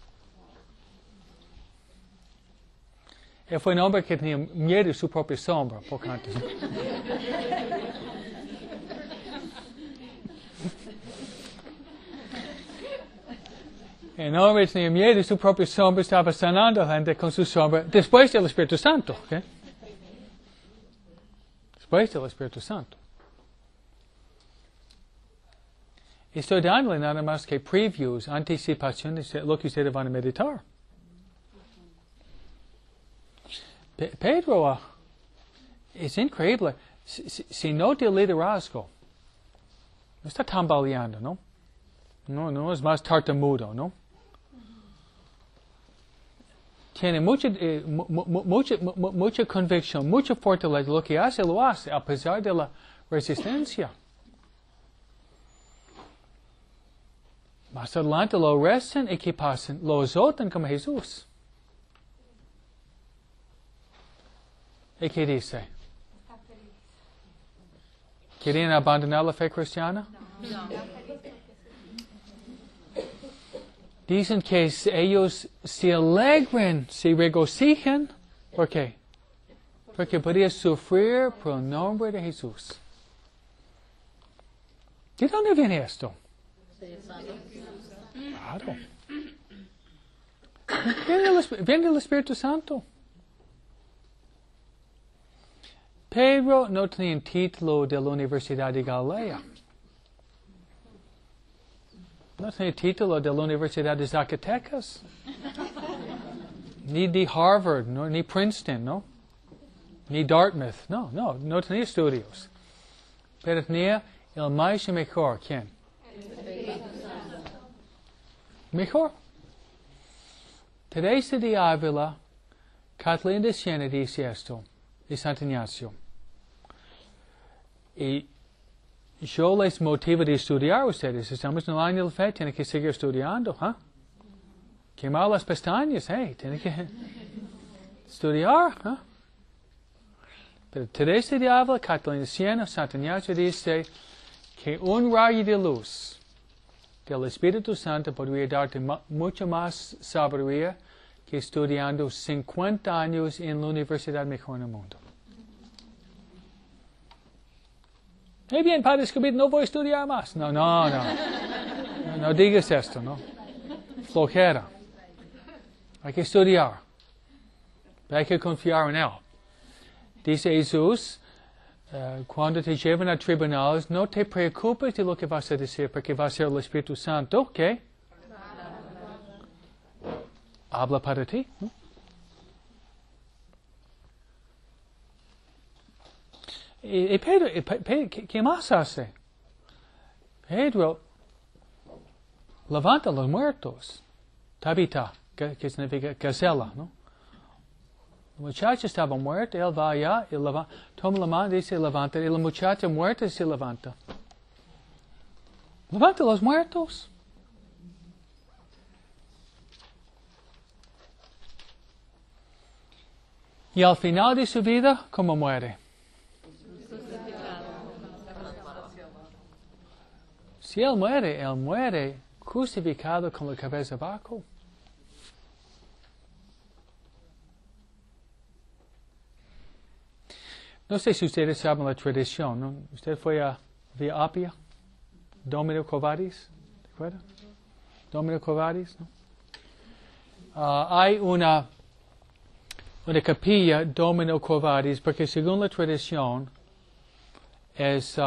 Él fue un hombre que tenía miedo de su propia sombra, poco antes. El hombre tenía miedo de su propia sombra, estaba sanando a la gente con su sombra, después del Espíritu Santo. ¿Okay? Después del Espíritu Santo. Estoy dándole nada más que previews, anticipaciones de lo que ustedes van a meditar. Pedro es increíble. Si no tiene liderazgo, no está tambaleando, ¿no? No es más tartamudo, ¿no? tiene mucha convicción, mucha fortaleza. Lo que hace, lo hace, a pesar de la resistencia. Más adelante lo restan y que pasen, lo azotan como Jesús. ¿Y qué dice? ¿Querían abandonar la fe cristiana? No. Dicen que ellos se alegran, se regocijan. ¿Por qué? Porque podían sufrir por el nombre de Jesús. ¿De dónde viene esto? Claro. Viene del Espíritu Santo. Pedro no tenía título de la Universidad de Galilea. No tenía título de la Universidad de Zacatecas. Ni de Harvard, no, ni Princeton, ¿no? Ni Dartmouth. No tenía estudios. Pero tenía el maestro mejor. ¿Quién? Mejor. Teresa de Ávila, Catalina de Siena dice esto, y Santo Ignacio. Y yo les motivo de estudiar a ustedes. Estamos en el año de fe, tienen que seguir estudiando, ¿eh? Quemar las pestañas, tienen que estudiar, ¿eh? Pero Teresa de Ávila, Catalina de Siena, Santo Ignacio dice que un rayo de luz del Espíritu Santo podría darte mucho más sabiduría que estudiando 50 años en la universidad mejor en el mundo. Bien, Padre Escobedo, no voy a estudiar más. No digas esto, ¿no? Flojera. Hay que estudiar. Hay que confiar en Él. Dice Jesús, cuando te llevan a tribunales, no te preocupes de lo que vas a decir, porque va a ser el Espíritu Santo, ¿qué? Habla para ti, ¿no? Y Pedro, ¿qué más hace? Pedro levanta a los muertos. Tabita, que significa gacela, ¿no? La muchacha estaba muerta, él va allá, y toma la mano y se levanta, y la muchacha muerta se levanta. Levanta a los muertos. Y al final de su vida, ¿cómo muere? Si él muere crucificado con la cabeza abajo. No sé si ustedes saben la tradición, ¿no? ¿Usted fue a Via Appia? Domino Covadis, ¿te acuerdas? Domino Covadis, ¿no? Hay una capilla Domino Covadis porque según la tradición es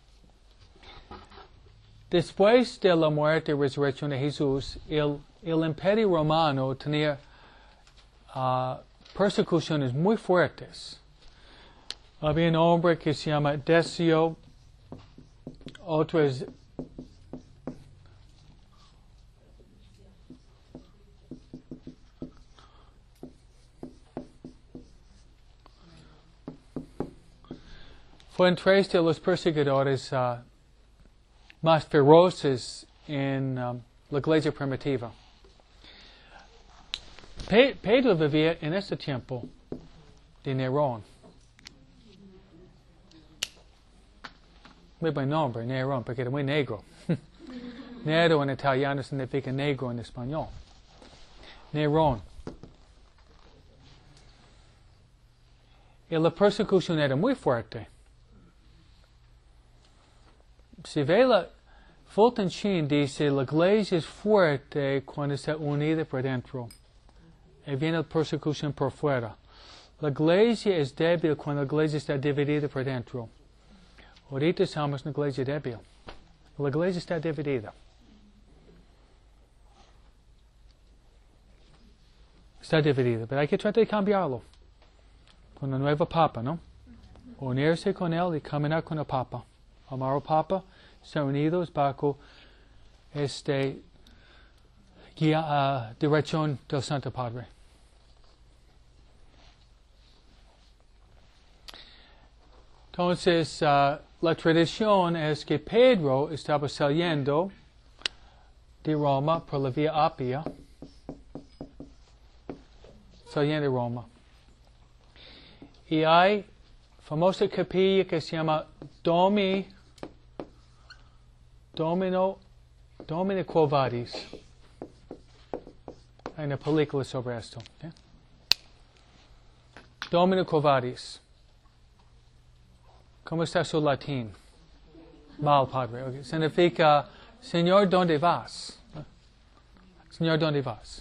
después de la muerte y resurrección de Jesús, el imperio romano tenía persecuciones muy fuertes. Había un hombre que se llama Decio, otro es fueron tres de los perseguidores más feroces en la iglesia primitiva. Pedro vivía en este tiempo de Nerón. Muy buen nombre, Nerón, porque era muy negro. Nero en italiano significa negro en español. Nerón. Y la persecución era muy fuerte. Si ve Fulton Sheen dice, la iglesia es fuerte cuando está unida por dentro. Y viene la persecución por fuera. La iglesia es débil cuando la iglesia está dividida por dentro. Ahorita estamos en una iglesia débil. La iglesia está dividida. Está dividida, pero hay que tratar de cambiarlo. Con la nueva papa, ¿no? Unirse con él y caminar con el papa. Amar al papa, estar unidos bajo dirección del Santo Padre. Entonces, la tradición es que Pedro estaba saliendo de Roma por la Vía Apia, saliendo de Roma. Y hay famosa capilla que se llama Domino Quo Vadis. Hay una película sobre esto. ¿Okay? Domino Quo Vadis. ¿Cómo está su latín? Mal, padre. Okay. Significa, Señor, ¿dónde vas? Señor, ¿dónde vas?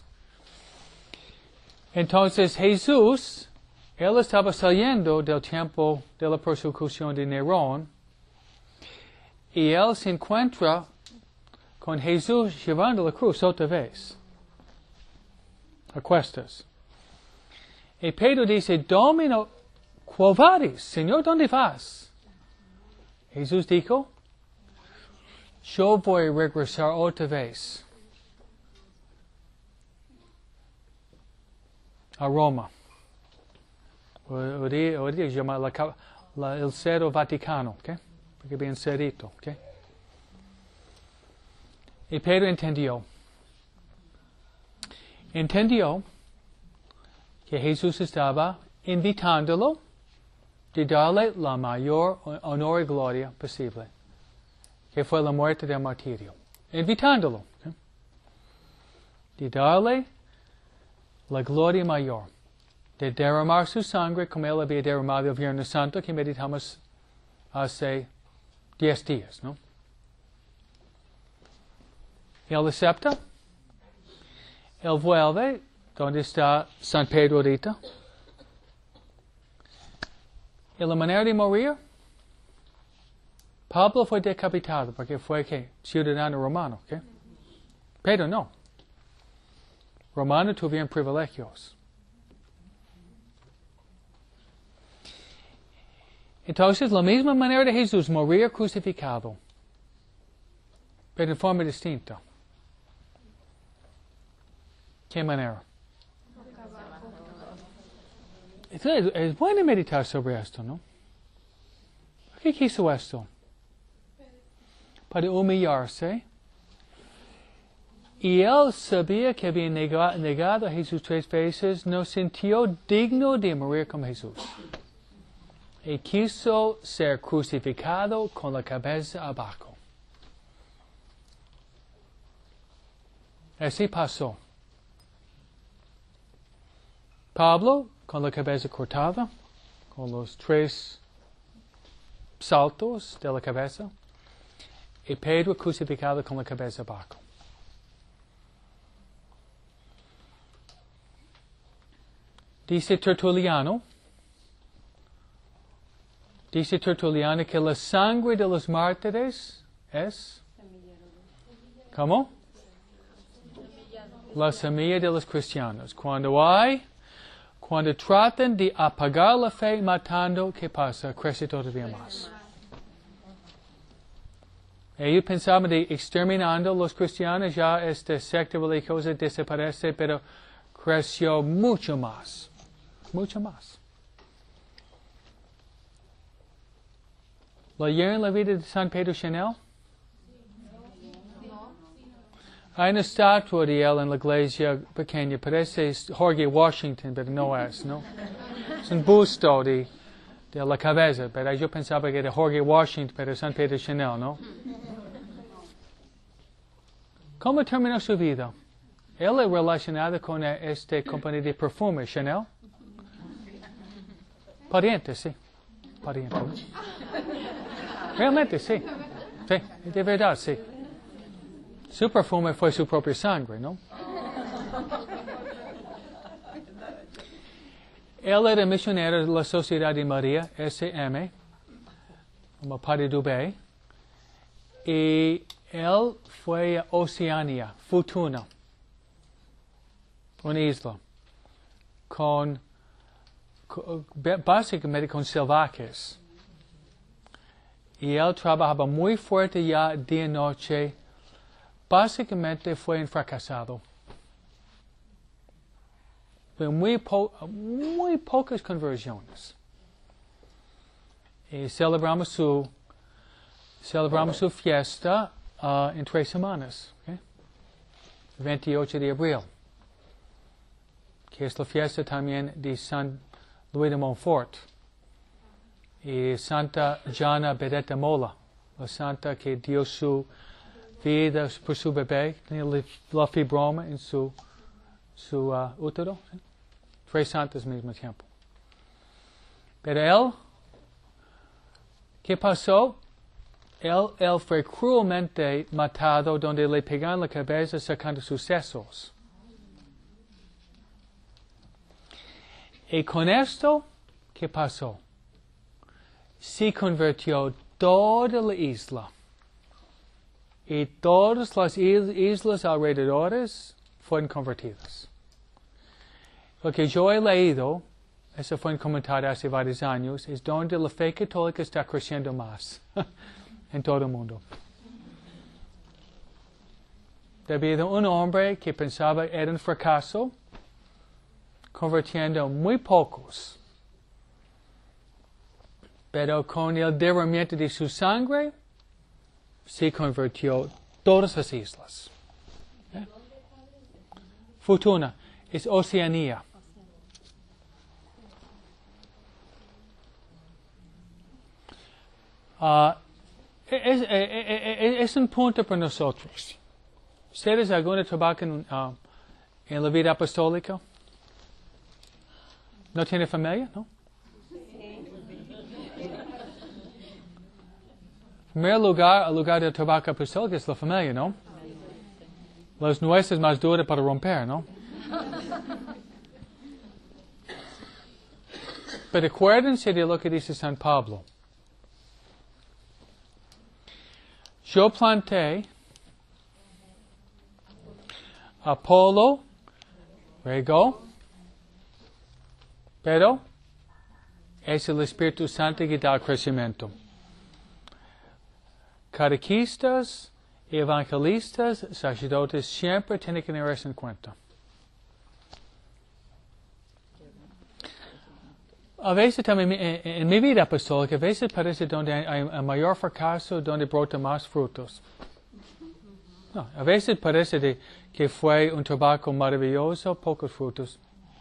Entonces Jesús, él estaba saliendo del tiempo de la persecución de Nerón, y él se encuentra con Jesús llevando la cruz otra vez, a cuestas. Y Pedro dice, Domino, quo vadis? Señor, ¿dónde vas? Jesús dijo, yo voy a regresar otra vez a Roma. Hoy día se llama el Cero Vaticano, ¿okay? Porque bien cerito, ¿okay? Y Pedro entendió que Jesús estaba invitándolo de darle la mayor honor y gloria posible, que fue la muerte del martirio. Invitándolo, ¿okay? De darle la gloria mayor, de derramar su sangre como él había derramado el Viernes Santo, que meditamos hace 10 días, ¿no? Él acepta, él vuelve, donde está San Pedro ahorita. Y la manera de morir, Pablo fue decapitado porque fue ¿qué? Ciudadano romano, ¿qué? Pedro no. Romanos tuvieron privilegios. Entonces, la misma manera de Jesús morir crucificado, pero de forma distinta. ¿Qué manera? Es bueno meditar sobre esto, ¿no? ¿Por qué quiso esto? Para humillarse. Y él sabía que había negado a Jesús 3 veces, no sintió digno de morir como Jesús. Y quiso ser crucificado con la cabeza abajo. Así pasó. Pablo con la cabeza cortada, con los 3 saltos de la cabeza, y Pedro crucificado con la cabeza abajo. Dice Tertuliano que la sangre de los mártires es, ¿cómo? La semilla de los cristianos. Cuando tratan de apagar la fe matando, ¿qué pasa? Crece todavía más. Ellos pensaban de exterminando los cristianos, ya esta secta religiosa desaparece, pero creció mucho más. Mucho más. ¿Leyeron la vida de San Pedro Chanel? Hay una estatua de él en la iglesia pequeña, parece Jorge Washington, pero no es, ¿no? Es un busto de la cabeza, pero yo pensaba que era Jorge Washington, pero San Pedro Chanel, ¿no? ¿Cómo terminó su vida? Él es relacionado con esta compañía de perfume, Chanel. Pariente, sí. Pariente. Realmente, sí. Sí, de verdad, sí. Su perfume fue su propia sangre, ¿no? Él era misionero de la Sociedad de María, SM, como Padre Dubé, y él fue a Oceania, Futuna, una isla, básicamente con salvajes. Y él trabajaba muy fuerte ya día y noche. Básicamente fue un fracasado. Fue muy pocas conversiones. Y celebramos su fiesta en 3 semanas, ¿okay? 28 de abril, que es la fiesta también de San Luis de Montfort y Santa Jana Beretta Mola, la santa que dio su vida por su bebé, tenía la fibroma en su útero, ¿sí? 3 santos al mismo tiempo. Pero él, ¿qué pasó? Él fue cruelmente matado donde le pegaron la cabeza sacando sus sesos. Y con esto, ¿qué pasó? Se convirtió toda la isla. Y todas las islas alrededores fueron convertidas. Lo que yo he leído, eso fue un comentario hace varios años, es donde la fe católica está creciendo más en todo el mundo. Debido a un hombre que pensaba era un fracaso, convirtiendo muy pocos. Pero con el derramamiento de su sangre, se convirtió todas las islas. ¿Eh? Futuna es Oceanía. Es un punto para nosotros. ¿Ustedes alguna trabajan en la vida apostólica? ¿No tiene familia? ¿No? En primer lugar, el lugar del trabajo apostólico es la familia, ¿no? Las nueces más duras para romper, ¿no? Pero acuérdense de lo que dice San Pablo. Yo planté, Apolo regó, pero es el Espíritu Santo que da el crecimiento. Catequistas, evangelistas, sacerdotes siempre tienen que tener eso en cuenta. A veces también en mi vida apostólica, a veces parece donde hay un mayor fracaso, donde brotan más frutos. No, a veces parece que fue un trabajo maravilloso, pocos frutos.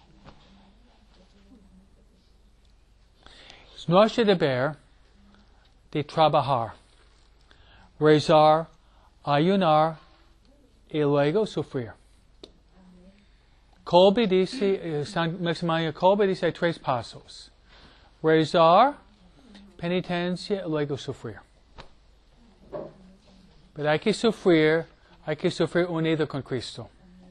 Es nuestro deber de trabajar, rezar, ayunar y luego sufrir. Kolbe dice, San Maximiliano Kolbe dice, hay 3 pasos. Rezar, penitencia y luego sufrir. Pero hay que sufrir unido con Cristo.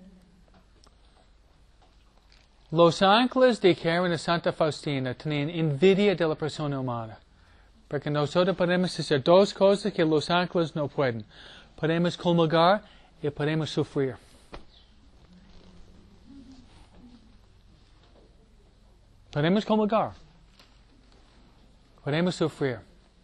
Los ángeles dijeron a Santa Faustina, tenían envidia de la persona humana. Porque nosotros podemos hacer 2 cosas que los ángeles no pueden. Podemos comulgar y podemos sufrir. Podemos comulgar. Podemos sufrir.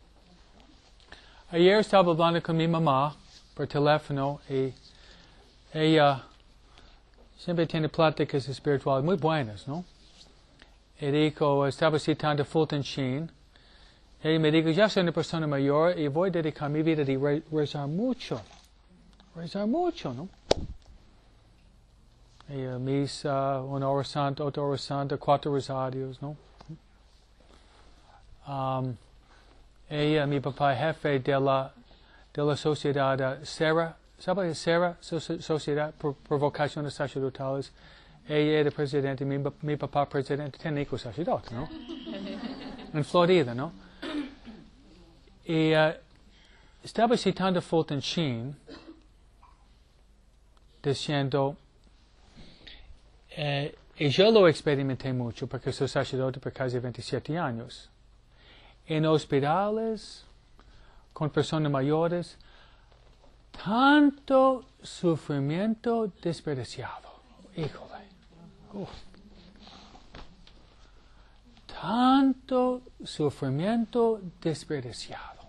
Ayer estaba hablando con mi mamá por teléfono y ella siempre tiene pláticas espirituales muy buenas, ¿no? Y dijo, estaba citando Fulton Sheen. Ella me dijo, ya soy una persona mayor y voy a dedicar mi vida a rezar mucho. Rezar mucho, ¿no? Y misa, 1 hora santa, 8 horas santa, 4 rosarios, ¿no? Ella, mi papá, jefe de la sociedad SERA, ¿sabe SERA? Sociedad por Vocaciones Sacerdotales. Ella era presidente, mi papá presidente, tiene hijos sacerdotes, ¿no? En Florida, ¿no? Y estaba citando Fulton Sheen, diciendo, y yo lo experimenté mucho porque soy sacerdote por casi 27 años. En hospitales, con personas mayores, tanto sufrimiento desperdiciado. Híjole. Tanto sufrimiento desperdiciado.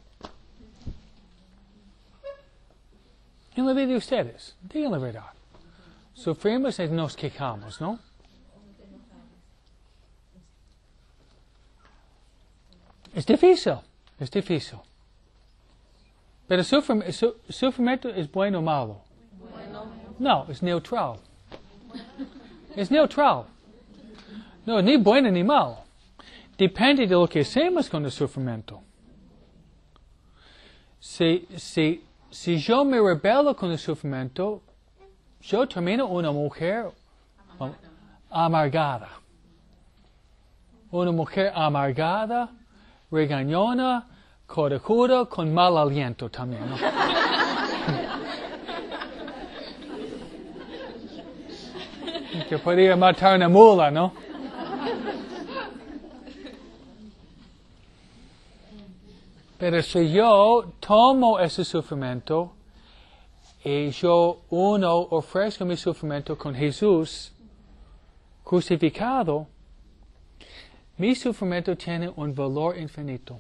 En la vida de ustedes, digan la verdad. Sufrimos y nos quejamos, ¿no? Es difícil. Es difícil. Pero sufrimiento es bueno o malo. No, es neutral. Es neutral. No, ni bueno ni malo. Depende de lo que hacemos con el sufrimiento. Si yo me rebelo con el sufrimiento, yo termino una mujer amargada. Una mujer amargada, regañona, corajuda, con mal aliento también, ¿no? Que podría matar una mula, ¿no? Pero si yo tomo ese sufrimiento y yo ofrezco mi sufrimiento con Jesús crucificado, mi sufrimiento tiene un valor infinito.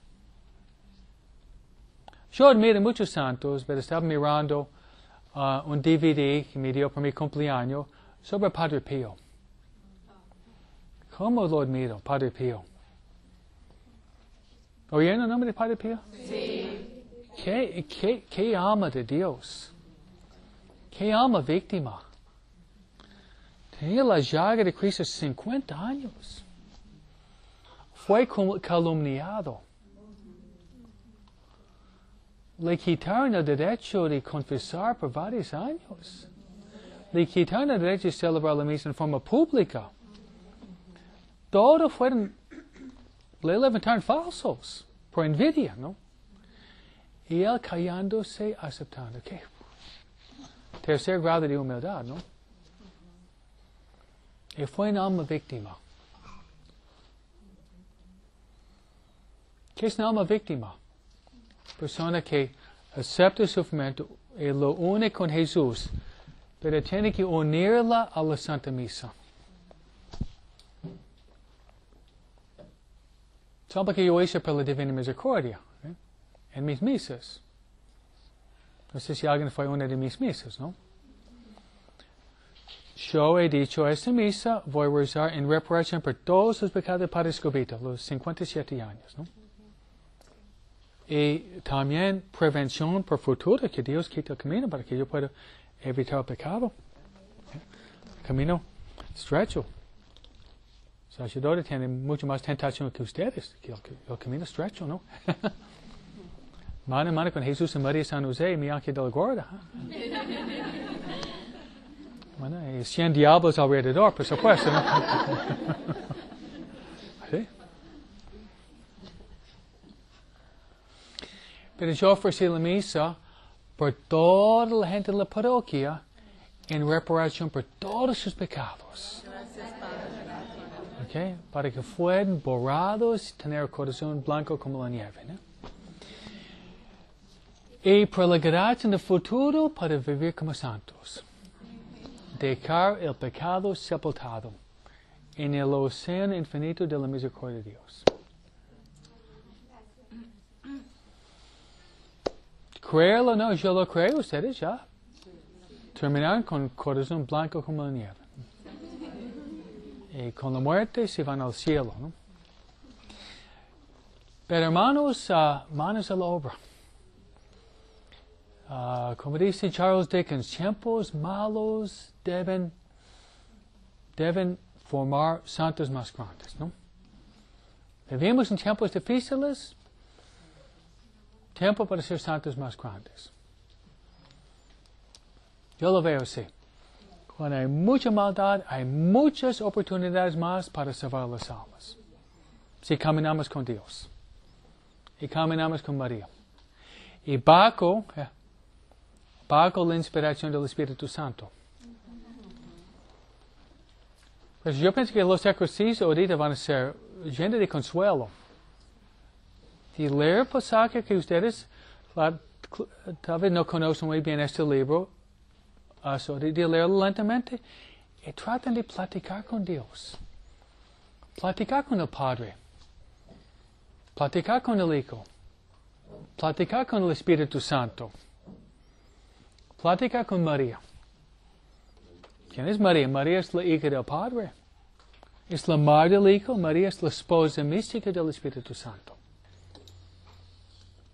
Yo admiro muchos santos, pero estaba mirando un DVD que me dio por mi cumpleaños sobre Padre Pío. ¿Cómo lo admiro, Padre Pío? ¿Oyeron el nombre de Padre Pío? Sí. ¿Qué alma de Dios? ¿Qué alma víctima? Tenía la llaga de Cristo 50 años. Fue calumniado. Le quitaron el derecho de confesar por varios años. Le quitaron el derecho de celebrar la misa en forma pública. Todo le levantaron falsos por envidia, ¿no? Y él callándose, aceptando. ¿Qué? Tercer grado de humildad, ¿no? Y fue un alma víctima. ¿Qué es una alma víctima? Persona que acepta el sufrimiento y lo une con Jesús, pero tiene que unirla a la Santa Misa. ¿Sabe que yo hice por la Divina Misericordia? En mis misas. No sé si alguien fue a una de mis misas, ¿no? Yo he dicho, esta misa voy a rezar en reparación por todos los pecados de Padre Escobito, los 57 años, ¿no? Y también prevención por futuro, que Dios quite el camino para que yo pueda evitar el pecado. Camino estrecho. El sacerdote tiene mucho más tentación que ustedes, que el camino estrecho, ¿no? Mano a mano con Jesús y María San José y mi ángel de la guarda. Bueno, y 100 diablos alrededor, por supuesto, ¿no? ¿Sí? Pero yo ofrecí la misa por toda la gente de la parroquia en reparación por todos sus pecados. ¿Okay? Para que fueran borrados y tener el corazón blanco como la nieve, ¿no? Y por la gracia en el futuro para vivir como santos. Dejar el pecado sepultado en el océano infinito de la misericordia de Dios. Creerlo o no, yo lo creo, ustedes ya terminaron con corazón blanco como la nieve. Y con la muerte se van al cielo, ¿no? Pero hermanos, manos a la obra. Como dice Charles Dickens, tiempos malos deben formar santos más grandes, ¿no? Vivimos en tiempos difíciles, tiempo para ser santos más grandes. Yo lo veo así. Cuando hay mucha maldad, hay muchas oportunidades más para salvar las almas. Si caminamos con Dios. Y caminamos con María. Y bajo la inspiración del Espíritu Santo. Pues yo pienso que los ejercicios ahorita van a ser llenos de consuelo. De leer pasajes que ustedes tal vez no conocen muy bien este libro, de leerlo lentamente y traten de platicar con Dios. Platicar con el Padre. Platicar con el Hijo. Platicar con el Espíritu Santo. Platicar con María. ¿Quién es María? María es la hija del Padre. Es la madre del Hijo. María es la esposa mística del Espíritu Santo.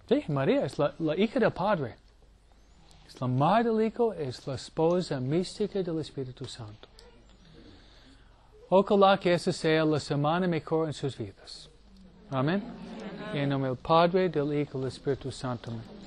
Sí, María es la hija del Padre. Es la madre del Hijo, es la esposa mística del Espíritu Santo. Ojalá que esa sea la semana mejor en sus vidas. Amén. En nombre del Padre, del Hijo y del Espíritu Santo.